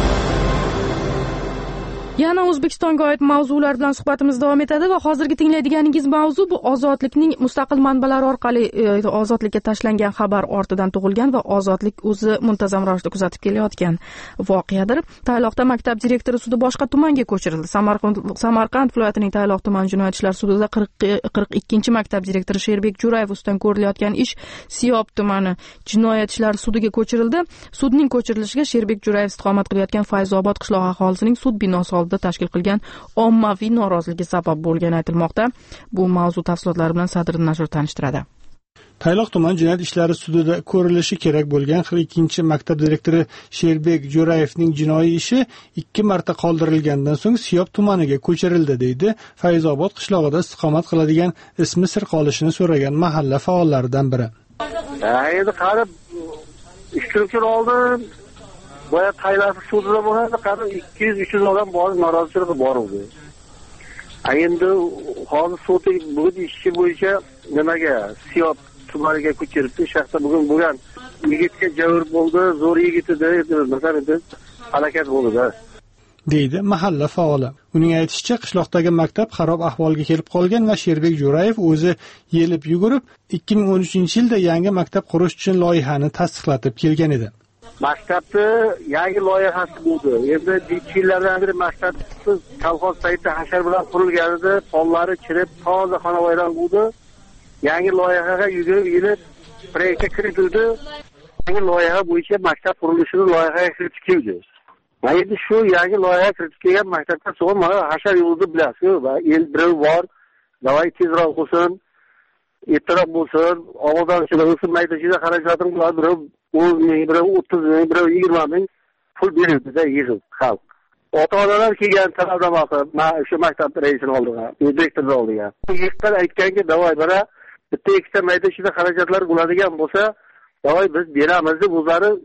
Yana O'zbekistonga oid mavzular bilan suhbatimiz davom etadi va hozirgi tinglaydiganingiz mavzu bu Ozodlikning mustaqil manbalari orqali Ozodlikka tashlangan xabar ortidan tug'ilgan va Ozodlik o'zi muntazam ravishda kuzatib kelayotgan voqeadir. Tayloqda maktab direktori sudi boshqa tumanga ko'chirildi. Samarqand Samarqand viloyatining Tayloq tuman jinoyat ishlar sudida qirq ikkinchi maktab direktori Sherbek Jo'rayev ustidan ko'rilayotgan ish Siyob tumani jinoyat ishlar sudiga ko'chirildi. Sudning ko'chirilishiga Sherbek Jo'rayev istiqomat qilayotgan Fayzobod qishlog'i aholisining sud binosi oldida tashkil qilgan ommaviy noroziligi sabab bo'lgani aytilmoqda. Bu mavzu tafsilotlari bilan Sadr nashr tanishtiradi.
Tayloq tuman jinoyat ishlari sudida ko'rilishi kerak bo'lgan qirq ikkinchi maktab direktori Sherbek Jo'rayevning jinoiy ishi ikki marta qoldirilgandan so'ng Siyob tumaniga ko'chirildi deydi. Fayzobod qishlog'ida istiqomat qiladigan ismi sir qolishini so'ragan mahalla faollaridan biri.
Endi qarib ishtirokchilar oldi boya Tayloq sudida bo'lganda qarib ikki yuz uch yuz odam bor, norozichilik bor edi. Endi hozir sud bu ishchi bo'yicha nimaga Siyob tumaniga ko'chiribdi. Shaxsan bugun bo'lgan yigitga javr bo'ldi, zo'r yigit edi, masalan, halokat bo'ldi
deydi mahalla faoli. Uning aytishicha, qishloqdagi maktab xarob ahvolga kelib qolgan va Sherbek Jo'rayev o'zi yelib yugurib ikki ming o'n uchinchi yilda yangi maktab qurish uchun loyihani tasdiqlatib kelgan edi.
Maktabni yangi loyihasi bo'ldi. Endi ikki yillardan beri maktab kolxoz paytida hashar bilan qurilgan edi, pollari chirib, toza xonavayron bo'ldi. Yangi loyihaga yugurib yilib proyektga kiritildi. Yangi loyiha bo'yicha maktab qurilishini loyihaga kiritildi. Endi shu yangi loyiha kiritilgan maktabda so'ng mana hashar yurdi bilasiz va el birov bor. Davay tezroq bo'lsin, ertaroq bo'lsin, ovozanchilik bo'lsin, mayda-chida xarajatini bilan birov o'n ming, birov o'ttiz ming, birov yigirma ming pul berdi-da yig'ib xalq. Ota-onalar kelgan talabdan baqib, men o'sha maktab raisini oldiga, direktorni oldiga. Yigitlar aytganki, davay bana bitta ikkita mayda-chida xarajatlar bo'ladigan bo'lsa, davay biz beramiz deb o'zlari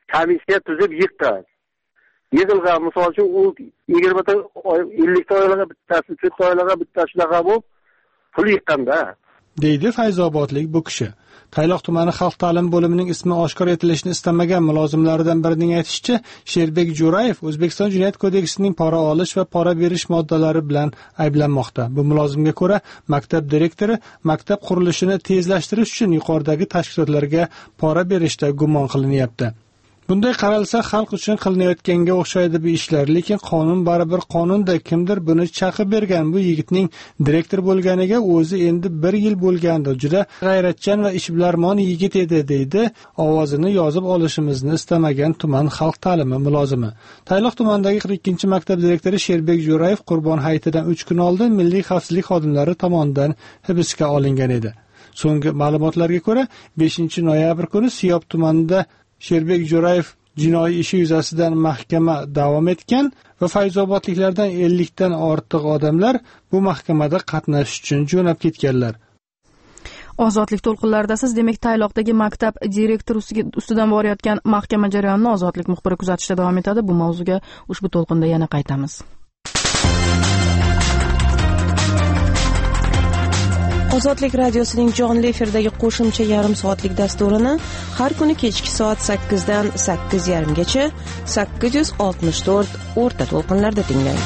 komissiya tuzib yiqqan. Yig'ilgan misol uchun u yigirmata ellikta oilaga bittasi, uchta oilaga bittasi shunaqa bo'lib pul yiqqanda.
deydi Fayzobodlik bu kishi. Tayloq tumani xalq ta'limi bo'limining ismi oshkor etilishini istamagan mulozimlaridan birining aytishicha, Sherbek Jo'rayev O'zbekiston Jinoyat kodeksining pora olish va pora berish moddalari bilan ayblanmoqda. Bu mulozimga ko'ra, maktab direktori maktab qurilishini tezlashtirish uchun yuqoridagi tashkilotlarga pora berishda gumon qilinyapti. Bunday qaralsa, xalq uchun qilinayotganga o'xshaydi bu ishlar, lekin qonun baribir qonunda. Kimdir buni chaqib bergan. Bu yigitning direktor bo'lganiga o'zi endi bir yil bo'lgandi. Juda g'ayratchan va ishbilarmon yigit edi, deydi ovozini yozib olishimizni istamagan tuman xalq ta'limi mulozimi. Tayloq tumanidagi qirq ikkinchi maktab direktori Sherbek Jo'rayev Qurbon hayitidan uch kun oldin milliy xavfsizlik xodimlari tomonidan hibsga olingan edi. So'nggi ma'lumotlarga ko'ra, beshinchi noyabr kuni Siyob tumanida Sherbek Jo'rayev jinoiy ishi yuzasidan mahkama davom etgan va fayzobodliklardan ellik dan ortiq odamlar bu mahkamada qatnashish uchun jo'nab ketganlar.
Ozodlik to'lqinlarida siz demak Tayloqdagi maktab direktori ustidan borayotgan mahkama jarayonini Ozodlik muxbiri kuzatishda davom etadi. Bu mavzuga ushbu to'lqinda yana qaytamiz.
Ozodlik radiosining jonli efirdagi qo'shimcha yarim soatlik dasturini har kuni kechki soat sakkiz dan sakkiz yarim gacha sakkiz yuz oltmish to'rt o'rta to'lqinlarda tinglang.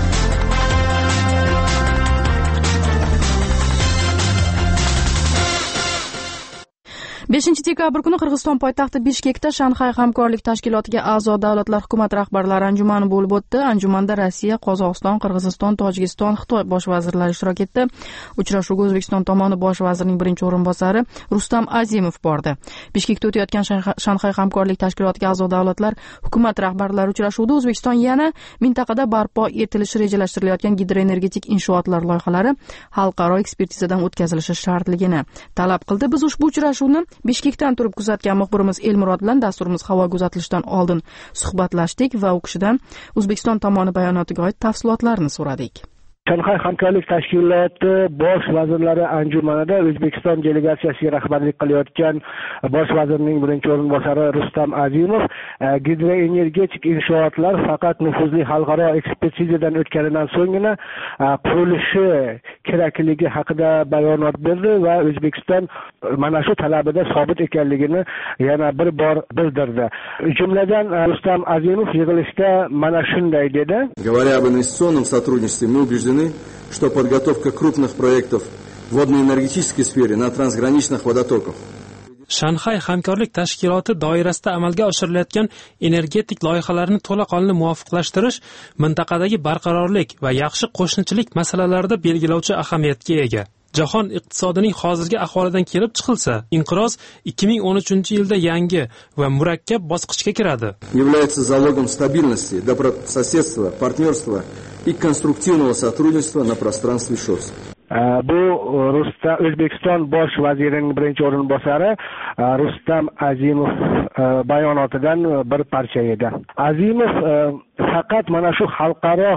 beshinchi dekabr kuni Qirg'iziston poytaxti Bishkekda Shanxay hamkorlik tashkilotiga a'zo davlatlar hukumat rahbarlari anjumani bo'lib o'tdi. Anjumanda Rossiya, Qozog'iston, Qirg'iziston, Tojikiston, Xitoy bosh vazirlari ishtirok etdi. Uchrashuvga O'zbekiston tomoni bosh vazirining birinchi o'rinbosari Rustam Azimov bordi. Bishkekda o'tayotgan Shanxay hamkorlik tashkilotiga a'zo davlatlar hukumat rahbarlari uchrashuvida O'zbekiston yana mintaqada barpo etilishi rejalashtirilayotgan gidroenergetik inshootlar loyihalari xalqaro ekspertizadan o'tkazilishi shartligini talab qildi. Biz ushbu uchrashuvni Bishkekdan turib kuzatgan muxbirimiz Elmurod bilan dasturimiz havoga uzatilishidan oldin suhbatlashdik va u kishidan O'zbekiston tomoni bayonotiga oid tafsilotlarni so'radik.
Shanxay hamkorlik tashkiloti bosh vazirlari anjumanida O'zbekiston delegatsiyasiga rahbarlik qilayotgan bosh vazirning birinchi o'rinbosari Rustam Azimov gidroenergetik inshootlar faqat nufuzli xalqaro ekspertizadan o'tganidan so'nggina qurilishi kerakligi haqida bayonot berdi va O'zbekiston mana shu talabida sobit ekanligini yana bir bor bildirdi. Jumladan Rustam Azimov yig'ilishda mana shunday dedi.
Говоря об инвестиционном сотрудничестве, мы убеждены, что подготовка крупных проектов в водно-энергетической сфере на трансграничных водотоках.
Shanxay hamkorlik tashkiloti doirasida amalga oshirilayotgan energetik loyihalarni to'laqonli muvofiqlashtirish mintaqadagi barqarorlik va yaxshi qo'shnichilik masalalarida belgilovchi ahamiyatga ega. Jahon iqtisodining hozirgi ahvolidan kelib chiqilsa, inqiroz ikki ming o'n uchinchi yilda yangi va murakkab bosqichga kiradi.
Является залогом стабильности, добрососедства, партнерства и конструктивного сотрудничества на пространстве ШОС.
Bu Rustam O'zbekiston bosh vazirining birinchi o'rinbosari Rustam Azimov bayonotidan bir parcha edi. Azimov faqat mana shu xalqaro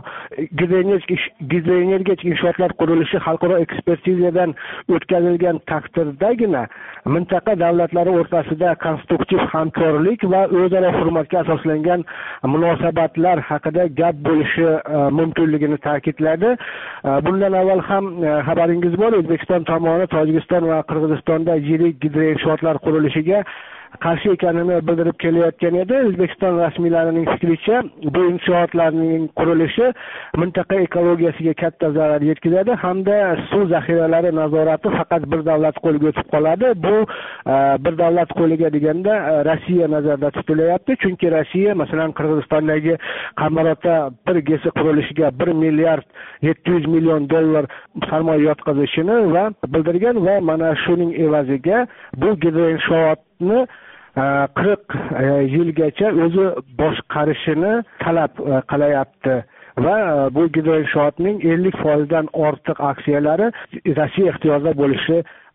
gidroenergetik inshootlar qurilishi xalqaro ekspertizadan o'tkazilgan taqdirdagina mintaqa davlatlari o'rtasida konstruktiv hamkorlik va o'zaro hurmatga asoslangan munosabatlar haqida gap bo'lishi mumkinligini ta'kidladi. Bundan avval ham xabaringiz bor, O'zbekiston tomoni Tojikiston va Qirg'izistonda yirik gidroinshootlar qurilishiga qarshi ekanini bildirib kelayotgan edi. O'zbekiston rasmiylarining fikricha, bu inshootlarning qurilishi mintaqa ekologiyasiga katta zarar yetkazadi hamda suv zaxiralari nazorati faqat bir davlat qo'liga o'tib qoladi. Bu bir davlat qo'liga deganda Rossiya nazarda tutilyapti, chunki Rossiya masalan Qirg'izistondagi Qamarota bir gesi qurilishiga bir milliard yetti yuz million dollar sarmoya yotqizishini va bildirgan va mana shuning evaziga bu gidroinshootni qirq yilgacha o'zi boshqarishini talab qilyapti va bu gidroinshootning ellik foizdan ortiq aksiyalari Rossiya ixtiyorida bo'lishi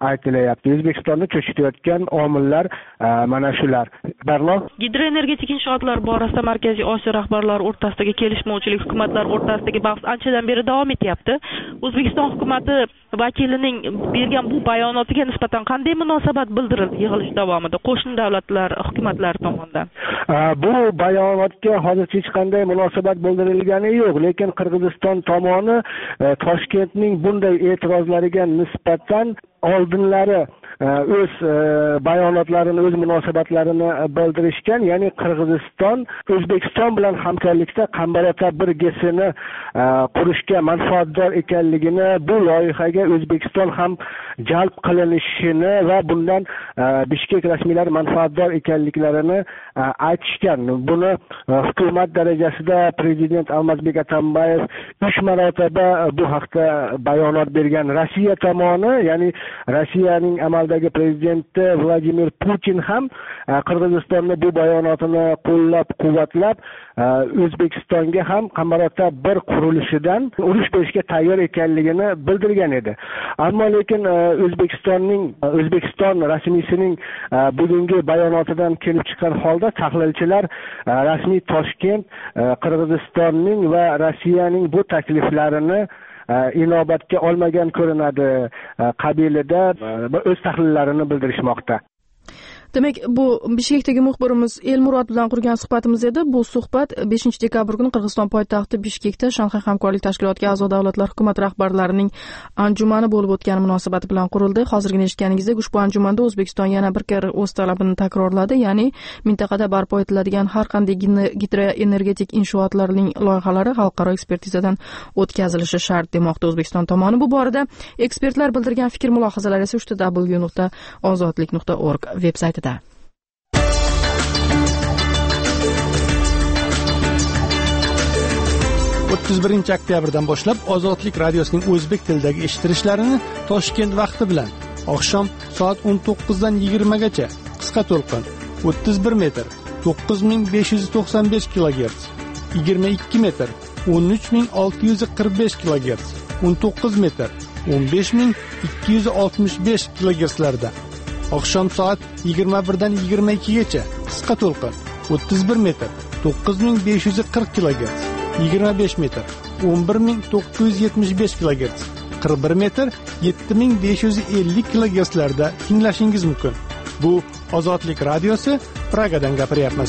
aytilyapti. O'zbekistonni cho'chitayotgan omillar mana shular. Barno
gidroenergetik inshootlar borasida Markaziy Osiyo rahbarlari o'rtasidagi kelishmovchilik, hukumatlar o'rtasidagi bahs anchadan beri davom etyapti. O'zbekiston hukumatı vakilining bergan bu bayonotiga nisbatan qanday munosabat bildirildi yig'ilish davomida qo'shni davlatlar hukumatlari tomonidan?
Bu bayonotga hozircha hech qanday munosabat bildirilgani yo'q, lekin Qirg'iziston tomoni Toshkentning bunday e'tirozlariga nisbatan oldinlari o'z bayonotlarini, o'z munosabatlarini bildirishgan. Ya'ni Qirg'iziston O'zbekiston bilan hamkorlikda Qambarota bir gesini qurishga manfaatdor ekanligini, bu loyihaga O'zbekiston ham jalb qilinishini va bundan Bishkek rasmiylari manfaatdor ekanliklarini aytishgan. Buni hukumat darajasida prezident Almazbek Atambayev uch marotaba bu haqda bayonot bergan. Rossiya tomoni, ya'ni Rossiyaning amaldagi prezidenti Vladimir Putin ham Qirg'izistonning bu bayonotini qo'llab-quvvatlab, O'zbekistonga ham Qambarota bir qurilishidan urush berishga tayyor ekanligini bildirgan edi. Ammo lekin O'zbekistonning O'zbekiston rasmiysining bugungi bayonotidan kelib chiqqan holda tahlilchilar rasmiy Toshkent Qirg'izistonning va Rossiyaning bu takliflarini inobatga olmagan ko'rinadi qabilida o'z tahlillarini bildirishmoqda.
Demak, bu Bishkekdagi muxbirimiz Elmurod bilan qurgan suhbatimiz edi. Bu suhbat beshinchi dekabr kuni Qirg'iziston poytaxti Bishkekda Shanxay hamkorlik tashkilotiga a'zo davlatlar hukumat rahbarlarining anjumani bo'lib o'tgani munosabati bilan qurildi. Hozirgina eshitganingizdek, ushbu anjumanda O'zbekiston yana bir kar o'z talabini takrorladi, ya'ni mintaqada barpo etiladigan har qanday gidroenergetik inshootlarning loyihalari xalqaro ekspertizadan o'tkazilishi shart demoqda O'zbekiston tomoni. Bu borada ekspertlar bildirgan fikr mulohazalar esa uch t w nuqta ozodlik nuqta org veb saytida.
o'ttiz birinchi oktyabrdan boshlab Ozodlik radiosining o'zbek tilidagi eshittirishlarini Toshkent vaqti bilan oqshom soat o'n to'qqizdan yigirmagacha qisqa to'lqin o'ttiz bir metr to'qqiz ming besh yuz to'qson besh kilogerts, yigirma ikki metr o'n uch ming olti yuz qirq besh kilogerts, o'n to'qqiz metr o'n besh ming ikki yuz oltmish besh kilogertslarda, oqshom soat yigirma birdan yigirma ikkigacha qisqa to'lqin o'ttiz bir metr to'qqiz ming besh yuz qirq kilogerts, yigirma besh metr o'n bir ming to'qqiz yuz yetmish besh kilogerts, qirq bir metr yetti ming besh yuz ellik kilogertslarda tinglashingiz mumkin. Bu Ozodlik radiosi, Pragadan gapiryapmiz.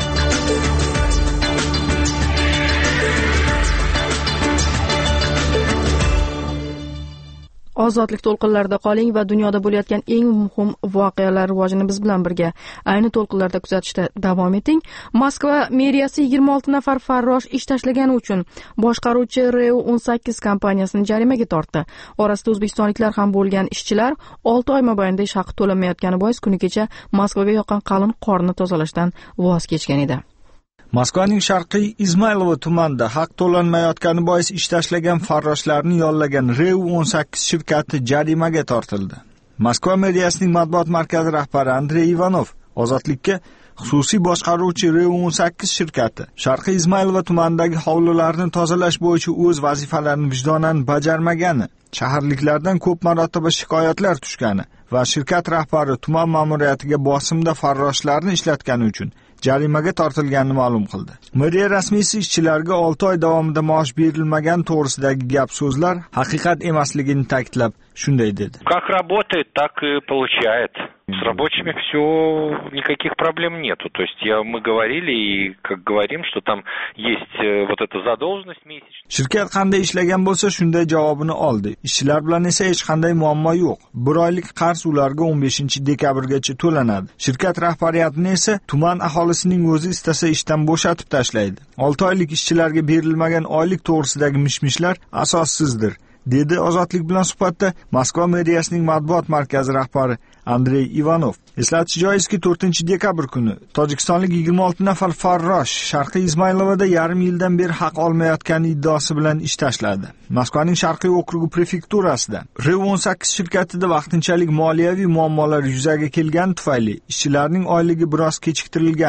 Ozodlik to'lqinlarida qoling va dunyoda bo'layotgan eng muhim voqealar rivojini biz bilan birga ayni to'lqinlarda kuzatishda davom eting. Moskva meriyasi yigirma olti nafar farrosh ish tashlagani uchun boshqaruvchi R E U o'n sakkiz kompaniyasini jarimaga tortdi. Orasida o'zbekistonliklar ham bo'lgan. Ishchilar olti oy mobaynida ish haqi to'lanmayotgani bois kuni kecha Moskvaga yoqqan qalin qorni tozalashdan voz kechgan edi.
Moskvaning sharqiy Izmaylovo tumanida haq to'lanmayotgani bois ish tashlagan farroshlarni yollagan R E U o'n sakkiz shirkati jarimaga tortildi. Moskva meriyasining matbuot markazi rahbari Andrey Ivanov Ozodlikka xususiy boshqaruvchi R E U o'n sakkiz shirkati sharqiy Izmaylovo tumanidagi hovlilarni tozalash bo'yicha o'z vazifalarini vijdonan bajarmagani, shaharliklardan ko'p marotaba shikoyatlar tushgani va shirkat rahbari tuman ma'muriyatiga bosimda farroshlarni ishlatgani uchun jarimaga tortilganini ma'lum qildi. Meriya rasmiysi ishchilarga olti oy davomida maosh berilmagan to'g'risidagi gap so'zlar haqiqat emasligini ta'kidlab shunday dedi.
Как работает, так и получает. С рабочими все, никаких проблем нету. То есть я, мы говорили и как говорим, что там есть вот эта задолженность месячная.
Shirkat qanday ishlagan bo'lsa shunday javobini oldi. Ishchilar bilan esa hech qanday muammo yo'q. Bir oylik qarz ularga o'n beshinchi dekabrgacha to'lanadi. Shirkat rahbariyatini esa tuman aholisining o'zi istasa ishdan bo'shatib tashlaydi. olti oylik ishchilarga berilmagan oylik to'g'risidagi mishmishlar asossizdir, dedi Ozodlik bilan suhbatda Moskva meriyasining matbuot markazi rahbari Andrey Ivanov. Eslatish joizki, to'rtinchi dekabr kuni tojikistonlik yigirma olti nafar farrosh Sharqiy Izmaylovada yarim yildan beri haq olmayotgani iddaosi bilan ish tashladi. Moskvaning Sharqiy okrugi prefekturasida R E U o'n sakkiz shirkatida vaqtinchalik moliyaviy muammolar yuzaga kelgani tufayli ishchilarning oyligi biroz kechiktirilgani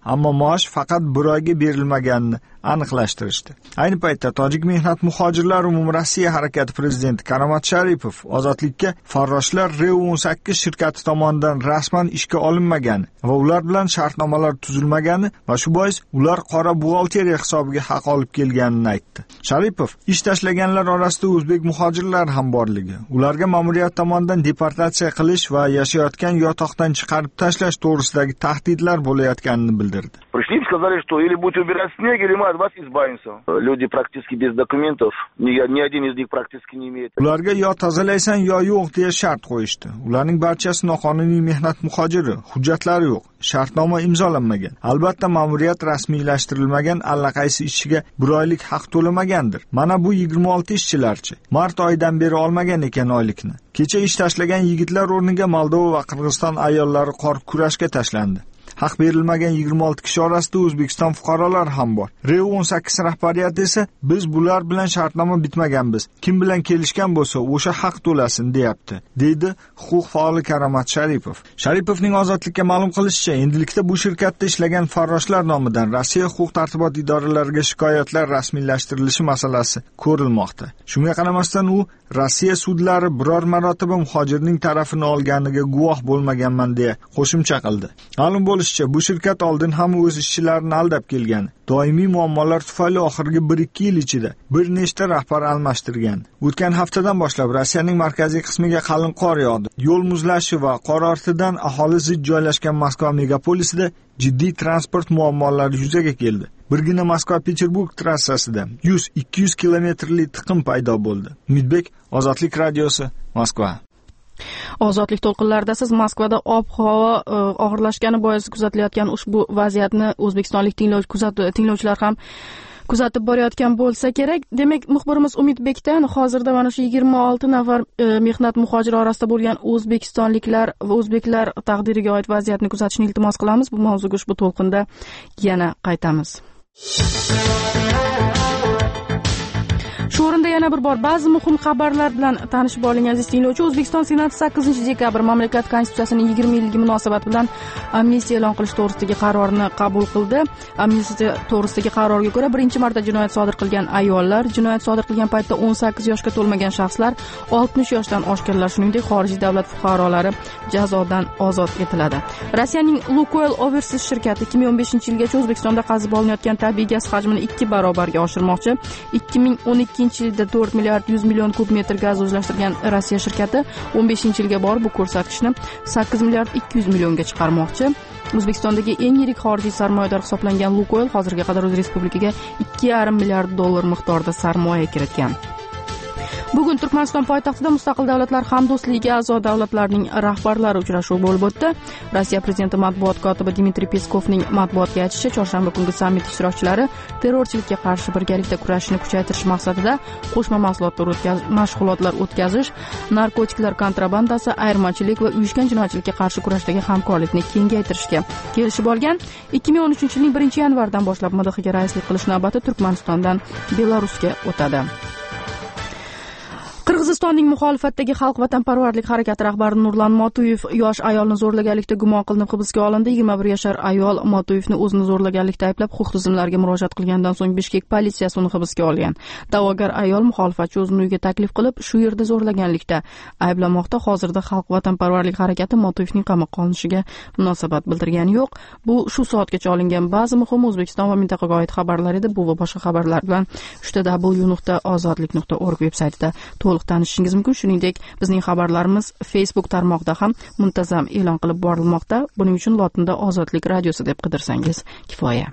ammo maosh faqat bir oyga berilmaganini aniqlashtirishdi. Ayni paytda Tojik mehnat muhojirlari umumrossiya harakati prezidenti Karomat Sharipov ozodlikka farroshlar R E V o'n sakkiz shirkati tomonidan rasman ishga olinmagani va ular bilan shartnomalar tuzilmagani va shu bois ular qora buxgalteriya hisobiga haq olib kelganini aytdi. Sharipov ish tashlaganlar orasida o'zbek muhojirlar ham borligi, ularga ma'muriyat tomonidan deportatsiya qilish va yashayotgan yotoqdan chiqarib tashlash to'g'risidagi tahdidlar bo'layotganini bildirdi.
Пришли и сказали, что или будете убирать снег, или мы от вас избавимся. Люди практически без документов, ни, ни один из них практически не имеет.
Ularga yo tozalaysan yo yo'q deya shart qo'yishdi. Ularning barchasi noqonuniy mehnat muhojiri, hujjatlari yo'q, shartnoma imzolanmagan. Albatta ma'muriyat rasmiylashtirilmagan allaqaysi ishchiga bir oylik haq to'lamagandir. Mana bu yigirma olti ishchilarchi. Mart oyidan beri olmagan ekan oylikni. Kecha ish tashlagan yigitlar o'rniga Moldova va Qirg'iziston ayollari qor kurashga tashlandi. Haq berilmagan yigirma olti kishi orasida O'zbekiston fuqarolari ham bor. R E V o'n sakkiz rahbariyati esa biz bular bilan shartnoma bitmaganmiz. Kim bilan kelishgan bo'lsa, o'sha haq to'lasin, deyapti, deydi huquq faoli Karomat Sharipov. Sharipovning ozodlikka ma'lum qilishicha, endilikda bu shirkatda ishlagan farroshlar nomidan Rossiya huquq-tartibot idoralariga shikoyatlar rasmiylashtirilishi masalasi ko'rilmoqda. Shunga qaramasdan u Rossiya sudlari biror marotaba muhojirning tarafini olganiga guvoh bo'lmaganman deya qo'shimcha qildi. Ma'lum bo'lishicha, bu shirkat oldin ham o'z ishchilarini aldab kelgan. Doimiy muammolar tufayli oxirgi bir ikki yil ichida bir nechta rahbar almashtirgan. O'tgan haftadan boshlab Rossiyaning markaziy qismiga qalin qor yog'di. Yo'l muzlashi va qor ortidan aholi zich joylashgan Moskva megapolisida jiddiy transport muammolari yuzaga keldi. Birgina Moskva-Peterburg trassasida yuz ikki yuz kilometrli tiqim paydo bo'ldi. Umidbek, Ozodlik radiosi, Moskva.
Ozodlik to'lqinlarida siz Moskvada ob-havo og'irlashgani bois kuzatilayotgan ushbu vaziyatni o'zbekistonlik tinglovchilar ham kuzatib borayotgan bo'lsa kerak. Demak, muxbirimiz Umidbekdan hozirda mana shu yigirma olti nafar mehnat muhojiri orasida bo'lgan o'zbekistonliklar va o'zbeklar taqdiriga oid vaziyatni kuzatishni iltimos qilamiz. Bu mavzuga ushbu to'lqinda yana qaytamiz. Shu o'rinda yana bir bor ba'zi muhim xabarlar bilan tanishib oling aziz tinglovchi. O'zbekiston Senati sakkizinchi dekabr mamlakat konstitutsiyasining yigirma yilligi munosabati bilan amnistiya e'lon qilish to'g'risidagi qarorni qabul qildi. Amnistiya to'g'risidagi qarorga ko'ra birinchi marta jinoyat sodir qilgan ayollar, jinoyat sodir qilgan paytda o'n sakkiz yoshga to'lmagan shaxslar, oltmish yoshdan oshganlar, shuningdek xorijiy davlat fuqarolari jazodan ozod etiladi. Rossiyaning Lukoil Overseas shirkati ikki ming o'n beshinchi yilgacha O'zbekistonda qazib olinayotgan tabiiy gaz hajmini ikki barobarga oshirmoqchi. ikki ming o'n ikkinchi yilda to'rt milliard yuz million kub metr gaz o'zlashtirgan Rossiya shirkati o'n beshinchi yilga borib bu ko'rsatkichni sakkiz milliard ikki yuz millionga chiqarmoqchi. O'zbekistondagi eng yirik xorijiy sarmoyador hisoblangan Lukoil hozirga qadar o'z respublikaga ikki yarim milliard dollar miqdorida sarmoya kiritgan. Bugun Turkmaniston poytaxtida Mustaqil davlatlar hamdo'stligiga a'zo davlatlarning rahbarlari uchrashuvi bo'lib o'tdi. Rossiya prezidenti matbuot kotibi Dmitriy Peskovning matbuotga aytishicha, chorshanba kungi sammit ishtirokchilari terrorchilikka qarshi birgalikda kurashishni kuchaytirish maqsadida qo'shma mashg'ulotlar o'tkazish, mashg'ulotlar o'tkazish, narkotiklar kontrabandasi, ayirmachilik va uyushgan jinoyatchilikka qarshi kurashdagi hamkorlikni kengaytirishga kelishib olgan. ikki ming o'n uchinchi yilning birinchi yanvardan boshlab M D Hga raislik qilish navbati Turkmanistondan Belarusga o'tadi. Qirg'izistonning muxolifatdagi Xalq vatanparvarlik harakati rahbari Nurlan Motuyev yosh ayolni zo'rlaganlikda gumon qilinib hibsga olindi. yigirma bir yashar ayol Motuyevni o'zini zo'rlaganlikda ayblab huquq tizimlariga murojaat qilgandan so'ng Bishkek politsiyasi uni hibsga olgan. Da'vogar ayol muxolifatchi o'zini uyiga taklif qilib, shu yerda zo'rlaganlikda ayblamoqda. Hozirda Xalq vatanparvarlik harakati Motuyevning qamoqqa olinishiga munosabat bildirgani yo'q. Bu shu soatgacha olingan ba'zi muhim O'zbekiston va mintaqaga oid xabarlar edi. Bu va boshqa xabarlar bilan uchta w nuqta ozodlik nuqta org veb-saytida tanishishingiz mumkin. Shuningdek, bizning xabarlarimiz Facebook tarmog'ida ham muntazam e'lon qilib borilmoqda. Buning uchun lotinda Ozodlik radiosi deb qidirsangiz kifoya.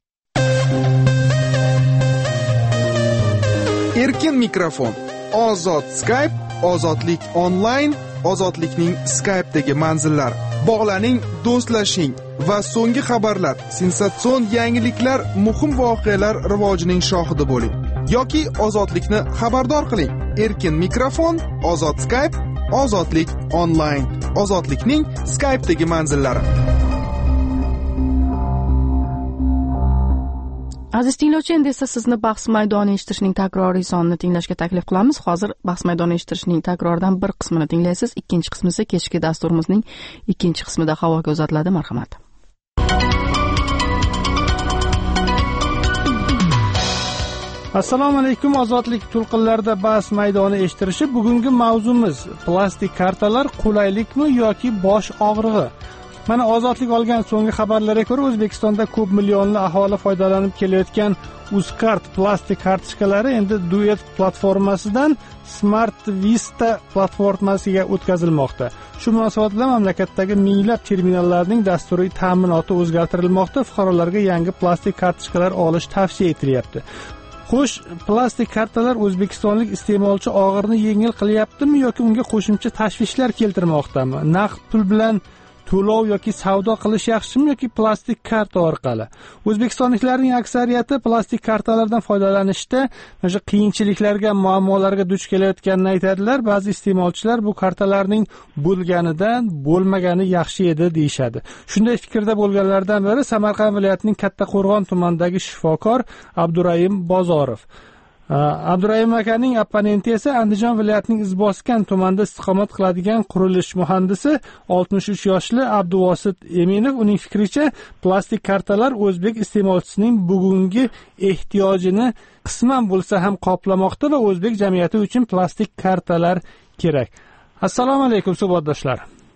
Erkin mikrofon, ozod Skype, ozodlik onlayn, ozodlikning Skype'dagi manzillari. Bog'laning, do'stlashing va so'nggi xabarlar, sensatsion yangiliklar, muhim voqealar rivojining shohidi bo'ling. Yoki ozodlikni xabardor qiling. Erkin mikrofon, ozod Skype, ozodlik onlayn, ozodlikning Skype'dagi manzillari.
Aziz tinglovchi, endi esa sizni bahs maydoni eshittirishning takroriy sonini tinglashga taklif qilamiz. Hozir bahs maydoni eshittirishning takroridan bir qismini tinglaysiz. Ikkinchi qismi esa kechki dasturimizning ikkinchi qismida havoga uzatiladi. Marhamat.
Assalomu alaykum. Ozodlik to'lqinlarida bahs maydoni eshittirishi. Bugungi mavzumiz plastik kartalar qulaylikmi yoki bosh og'rig'i? Mana ozodlik olgan so'nggi xabarlarga ko'ra O'zbekistonda ko'p millionli aholi foydalanib kelayotgan Uzcard plastik kartochkalari endi Duet platformasidan Smart Vista platformasiga o'tkazilmoqda. Shu munosabat bilan mamlakatdagi minglab terminallarning dasturiy ta'minoti o'zgartirilmoqda. Fuqarolarga yangi plastik kartochkalar olish tavsiya etilyapti. Xo'sh, plastik kartalar o'zbekistonlik iste'molchi og'irini yengil qilyaptimi yoki unga qo'shimcha tashvishlar keltirmoqdami? Naqd pul bilan to'lov yoki savdo qilish yaxshimi yoki plastik karta orqali? O'zbekistonliklarning aksariyati plastik kartalardan foydalanishda o'sha qiyinchiliklarga, muammolarga duch kelayotganini aytadilar. Ba'zi iste'molchilar bu kartalarning bo'lganidan bo'lmagani yaxshi edi deyshadi. Shunday fikrda bo'lganlardan biri Samarqand viloyatining Kattaqo'rg'on tumanidagi shifokor Abdurayim Bozorov. Abdurayim akaning opponenti esa Andijon viloyatining Izboskan tumanida istiqomat qiladigan qurilish muhandisi oltmish uch yoshli Abduvosit Eminov. Uning fikricha, plastik kartalar o'zbek iste'molchisining bugungi ehtiyojini qisman bo'lsa ham qoplamoqda va o'zbek jamiyati uchun plastik kartalar kerak. Assalomu alaykum suhbatdoshlar.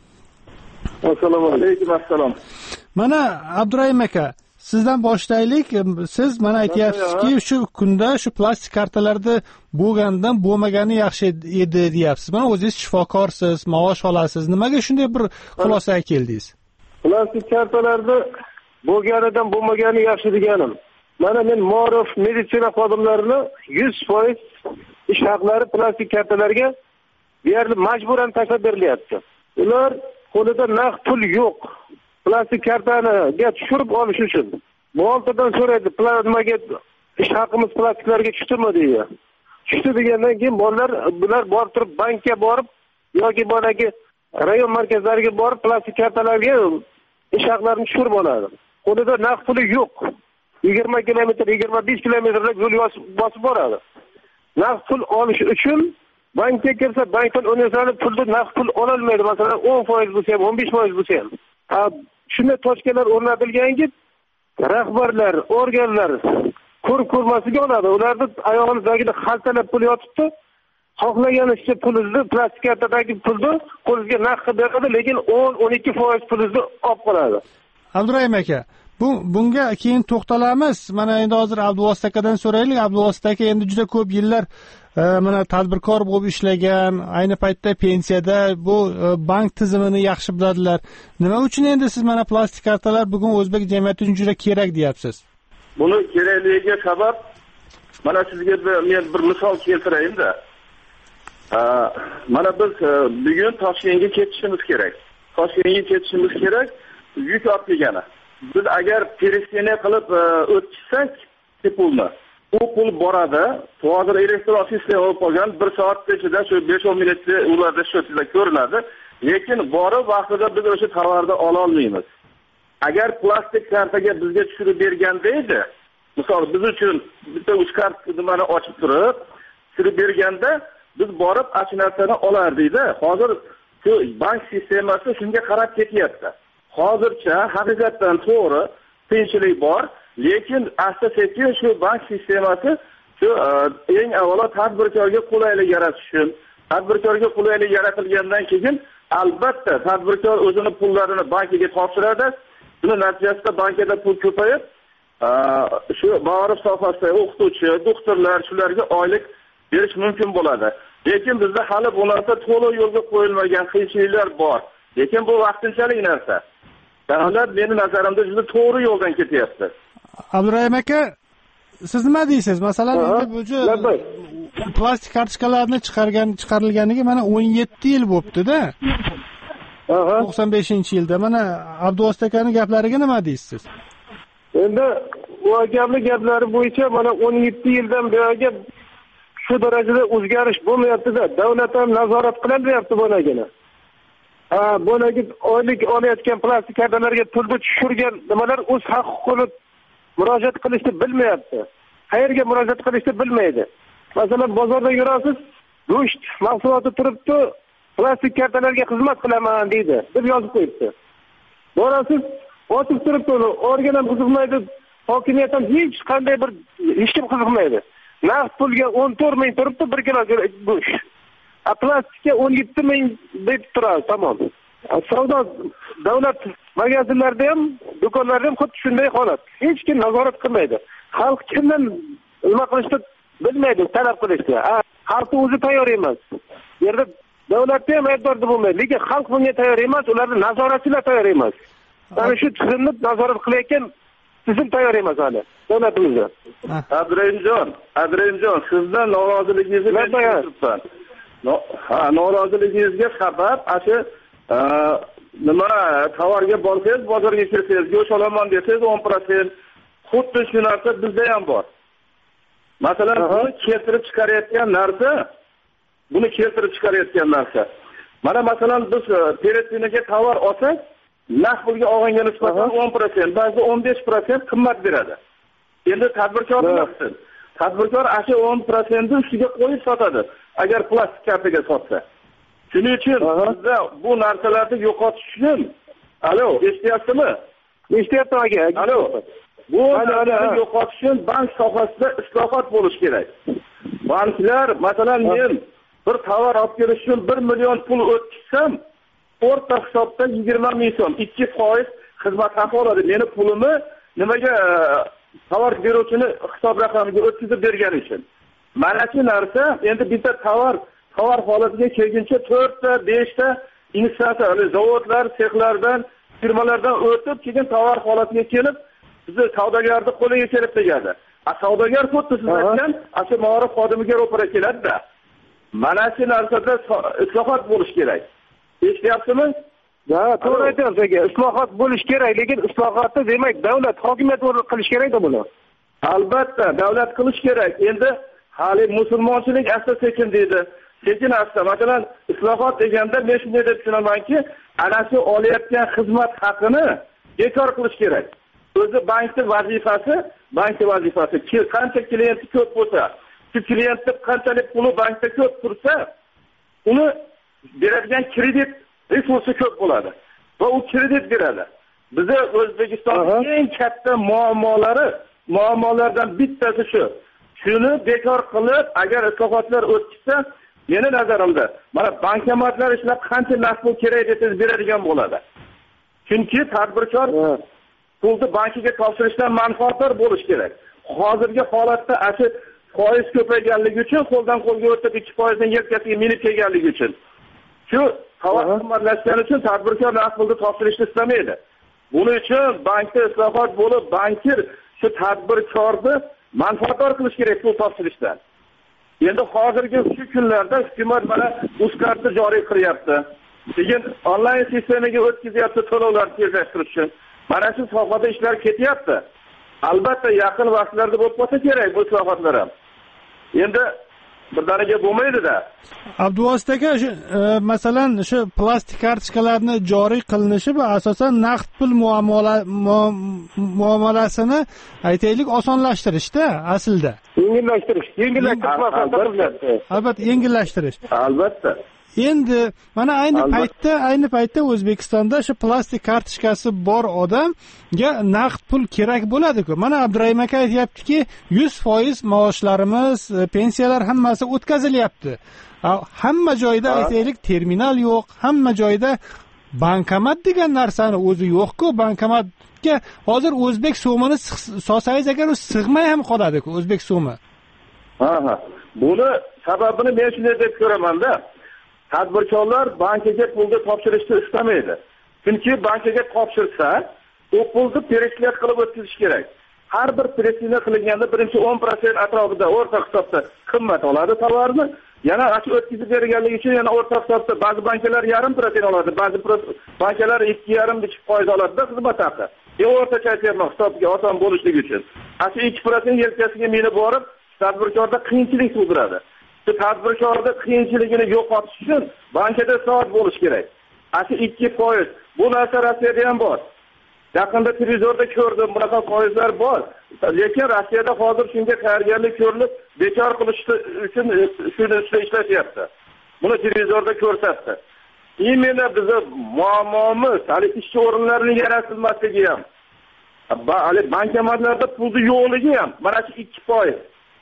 Assalomu alaykum. Assalom.
Mana Abdurayim aka, sizdan boshlaylik. Siz mana aytyapsizki, shu kunda shu plastik kartalarda bo'lgandan bo'lmagani yaxshi edi deyapsiz. Mana o'zingiz shifokorsiz, maosh olasiz. Nimaga shunday bir xulosaga keldingiz?
Plastik kartalarda bo'lganidan bo'lmagani yaxshi deganim. Mana men ma'ruf meditsina xodimlarini yuz foiz ish haqlari plastik kartalarga deyarli majburan tashlab berilyapti. Ular qo'lida naqd pul yo'q. Plastik kartaniga tushirib olish uchun boltadan so'raydi, nimaga ish haqimiz plastiklarga tushdimi deydi. Tushdi degandan keyin bolalar bular borib turib bankka borib yoki boladagi rayon markazlariga borib plastik kartalarga ish haqlarini tushirib oladi. Qo'lida naqd puli yo'q. yigirma kilometr, yigirma besh kilometrlik yo'l bosib boradi. Naqd pul olish uchun bankka kirsa, bankdan universal pulni naqd pul ola olmaydi. Masalan, o'n foiz bo'lsa ham, o'n besh foiz bo'lsa ham. Shunday tochkalar o'rnatilganki, rahbarlar, organlar ko'rib ko'rmasiga oladi. Ularni oyog'imizdagida xaltalab pul yotibdi. Xohlaganicha pulingizni, plastik kartadagi pulni qo'lingizga naqd qilib beradi, lekin o'n o'n ikki foiz pulingizni olib qoladi.
Abdurayim aka, bu bunga keyin to'xtalamiz. Mana endi hozir Abduvosit akadan so'raylik. Abduvosit aka endi juda ko'p yillar mana tadbirkor bo'lib ishlagan, ayni paytda pensiyada, bu bank tizimini yaxshi biladilar. Nima uchun endi siz mana plastik kartalar bugun o'zbek jamiyati uchun juda kerak deyapsiz?
Buni kerakligiga sabab mana sizga men bir misol keltirayim-da. Mana biz bugun Toshkentga ketishimiz kerak. Toshkentga ketishimiz kerak, yuk olib kelgani. Biz agar пересечение qilib o'tkazsak, pulni u pul boradi. Hozir elektron sistema olib qolgan, bir soat ichida shu besh o'n minutda ularda shotida ko'rinadi, lekin borib vaqtida biz o'sha tovarni ola olmaymiz. Agar plastik kartaga bizga tushirib berganda edi, misol biz uchun bitta uch kart nimani ochib turib, tushirib berganda biz borib achinatsani olardik-da. Hozir shu bank sistemasi shunga qarab ketyapti. Hozircha haqiqatan to'g'ri qiyinchilik bor, lekin asta-sekin shu bank sistemasi shu eng avvalo tadbirkorga qulaylik yaratish uchun, tadbirkorga qulaylik yaratilgandan keyin albatta tadbirkor o'zini pullarini bankiga topshiradi. Buning natijasida bankada pul ko'payib, shu ma'rif sohasida o'qituvchi, doktorlar shularga oylik berish mumkin bo'ladi. Lekin bizda hali bu narsa to'liq yo'lga qo'yilmagan qiyinchiliklar bor. Lekin bu vaqtinchalik narsa. Davlat meni nazarimda juda to'g'ri yo'ldan ketyapti.
Abdurayim aka, siz nima deysiz? Masalan, endi bu plastik kartochkalarni chiqargan chiqarilganiga mana o'n yetti yil bo'libdi-da. to'qson beshinchi yilda. Mana Abduvosit akaning gaplariga nima deysiz?
Endi u akamning gaplari bo'yicha mana o'n yetti yildan beri shu darajada o'zgarish bo'lmayapti-da. Davlat ham nazorat qilyapti bunagina. Ha, bunagi oylik olayotgan plastik kartalarga pulni tushirgan nimalar o'z haq-huquqini murojaat qilishni bilmayapti. Qayerga murojaat qilishni bilmaydi. Masalan, bozorda yurasiz, go'sht mahsuloti turibdi, plastik kartalarga xizmat qilaman deydi, deb yozib qo'yibdi. Borasiz, ochib turibdi, organ ham qiziqmaydi, hokimiyat ham hech qanday bir hech kim qiziqmaydi.
naqd pulga o'n to'rt ming turibdi bir kilo go'sht. A plastikka o'n yetti ming deb turadi, tamom. Savdo davlat magazinlarida ham, do'konlarda ham xuddi shunday holat. Hech kim nazorat qilmaydi. Xalq kimdan nima qilishni bilmaydi, talab qilishni. Xalq o'zi tayyor emas. Bu yerda davlatda ham aybdor bo'lmaydi, lekin xalq bunga tayyor emas, ularning nazoratchilar tayyor emas. Ana shu tizimni nazorat qilayotgan tizim tayyor emas hali davlatimizda.
Abdurahimjon, Abdurahimjon, sizdan noroziligingizni men tushunibman. Ha, noroziligingizga sabab ashu nima tovarga borsangiz, bozorga kirsangiz, go'sht olaman desangiz o'n prosent xuddi shu narsa bizda ham bor. Masalan, buni keltirib chiqarayotgan narsa, buni keltirib chiqarayotgan narsa. Mana masalan biz peretinaga tovar olsak, naqd pulga olganga nisbatan o'n prosent, ba'zi o'n besh prosent qimmat beradi. Endi tadbirkor nima qilsin? Tadbirkor ashu o'n prosent ni ustiga qo'yib sotadi, agar plastik kartaga sotsa. Shuning uchun bizda bu narsalarni yo'qotish uchun, alo, eshityapsizmi?
Eshityapman aka.
Alo. Bu narsalarni yo'qotish uchun bank sohasida islohot bo'lish kerak. Banklar, masalan, men bir tovar olib kelish uchun bir million pul o'tkazsam, o'rta hisobda yigirma ming so'm, ikki foiz xizmat haqi oladi. Meni pulimni nimaga tovar beruvchini hisob raqamiga o'tkazib bergani uchun. Mana shu narsa endi bitta tovar tovar holatiga kelguncha to'rtta, beshta instansiya, zavodlar, sexlardan, firmalardan o'tib, keyin tovar holatiga kelib, bizni savdogarni qo'liga kelib tegadi. A savdogar xuddi siz aytgan, ashu ma'rif xodimiga ro'para keladi-da. Mana shu narsada islohot bo'lish kerak. Eshityapsizmi?
Ha, to'g'ri aytyapsiz aka. Islohot bo'lish kerak, lekin islohotni demak davlat hokimiyat o'rni qilish kerak-da buni.
Albatta, davlat qilish kerak. Endi hali musulmonchilik asta-sekin deydi. Sekin asta. Masalan, islohot deganda men shunday deb tushunamanki, ana shu olayotgan xizmat haqini bekor qilish kerak. O'zi bankning vazifasi, bankning vazifasi qancha klienti ko'p bo'lsa, shu klientni qanchalik puli bankda ko'p tursa, uni beradigan kredit resursi ko'p bo'ladi va u kredit beradi. Bizda O'zbekistonning eng katta muammolari, muammolardan bittasi shu. Shuni bekor qilib, agar islohotlar o'tsa, meni nazarimda, mana bankomatlar ishlab qancha naqd pul kerak desangiz beradigan bo'ladi. Chunki tadbirkor pulni bankiga topshirishdan manfaatdor bo'lish kerak. Hozirgi holatda asli foiz ko'payganligi uchun, qo'ldan qo'lga o'tib ikki foiz dan yelkasiga minib kelganligi uchun. Shu tovar qimmatlashgani uchun tadbirkor naqd pulni topshirishni istamaydi. Buning uchun bankda islohot bo'lib, bankir shu tadbirkorni manfaatdor qilish kerak pul topshirishdan. Endi hozirgi shu kunlarda hukumat mana UzCardni joriy qilyapti. Keyin onlayn sistemaga o'tkazyapti to'lovlarni tezlashtirish uchun. Mana shu sohada ishlar ketyapti. Albatta yaqin vaqtlarda bo'lib qolsa kerak bu islohotlar ham. Endi birdaniga bo'lmaydi-da.
Abduvosit aka, masalan, shu plastik kartochkalarni joriy qilinishi va asosan naqd pul muomalasini aytaylik osonlashtirishda aslida.
Yengillashtirish, yengillashtirish,
albatta yengillashtirish.
Albatta.
Endi mana ayni paytda, ayni paytda O'zbekistonda shu plastik kartochkasi bor odamga naqd pul kerak bo'ladi-ku. Mana Abdurahim aka aytayaptiki, yuz foiz maoshlarimiz, pensiyalar hammasi o'tkazilyapti. Hamma joyda aytaylik terminal yo'q, hamma joyda bankomat degan narsani o'zi yo'q-ku. Bankomatga hozir o'zbek so'mini solsangiz agar u sig'may ham qoladi-ku, o'zbek so'mi.
Ha ha. Buni sababini men shunday deb ko'raman-da. Tadbirkorlar bankaga pulni topshirishni istamaydi. Chunki bankaga topshirsa, u pulni pereksiyat qilib o'tkazish kerak. Har bir pereksiya qilinganda birinchi o'n prosent atrofida o'rta hisobda qimmat oladi tovarni. Yana ashi o'tkazib berganligi uchun yana o'rta hisobda ba'zi bankalar yarim prosent oladi, ba'zi bankalar ikki yarim foiz oladi xizmat haqi. E o'rtacha aytyapman hisobga oson bo'lishligi uchun. Ashi ikki prosent yelkasiga minib borib, tadbirkorda qiyinchilik tug'diradi. Shu tadbirkorda qiyinchiligini yo'qotish uchun bankada soat bo'lish kerak. Ashi ikki foiz. Bu narsa Rossiyada ham bor. Yaqinda televizorda ko'rdim, bunaqa foizlar bor. Lekin Rossiyada hozir shunga tayyorgarlik ko'rilib, bekor qilish uchun shuni ishlashyapti. Buni televizorda ko'rsatdi. Imенно bizning muammomiz hali ish o'rinlarining yaratilmasligi ham. Hali bankomatlarda pulni yo'qligi ham mana shu ikki foiz.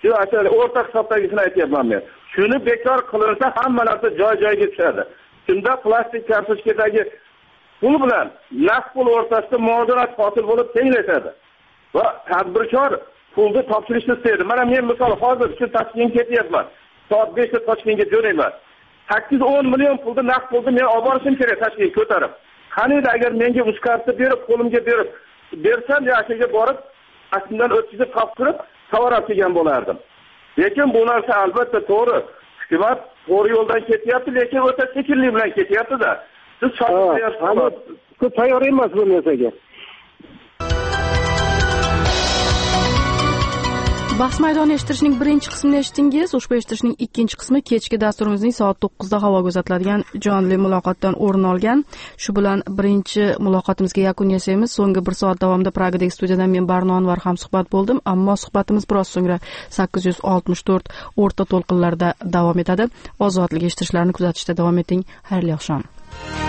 shu o'rta hisobdagisini aytyapman men. Shuni bekor qilinsa hamma narsa joy-joyiga tushadi. Shunda plastik kartochkadagi pul bilan naqd pul o'rtasida muvozanat hosil bo'lib tenglashadi. Va tadbirkor pulni topshirishni istaydi. Mana men misol hozir shu Toshkentga ketyapman. Soat beshda Toshkentga jo'nayman. sakkiz o'n million pulni naqd pulni men olib borishim kerak Toshkentga ko'tarib. Qaniydi agar menga uch karta berib, qo'limga berib bersam, yashaga borib, aslida o'tkazib topshirib, tovar olib kelgan bo'lardim. Lekin bu narsa albatta to'g'ri. Hukumat to'g'ri yo'ldan ketyapti, lekin o'ta sekinlik bilan ketyapti-da. Siz chaqirayapsiz, tayyor emas bu narsaga.
Bahs maydoni eshittirishning birinchi qismini eshitdingiz. Ushbu eshittirishning ikkinchi qismi kechki dasturimizning soat to'qqizda havoga uzatiladigan jonli muloqotdan o'rin olgan. Shu bilan birinchi muloqotimizga yakun yasaymiz. So'nggi bir soat davomida Pragadagi studiyadan men Barno Anvar ham suhbat bo'ldim, ammo suhbatimiz biroz so'ngra sakkiz yuz oltmish to'rt o'rta to'lqinlarda davom etadi. Ozodlik eshittirishlarini kuzatishda davom eting. Xayrli oqshom.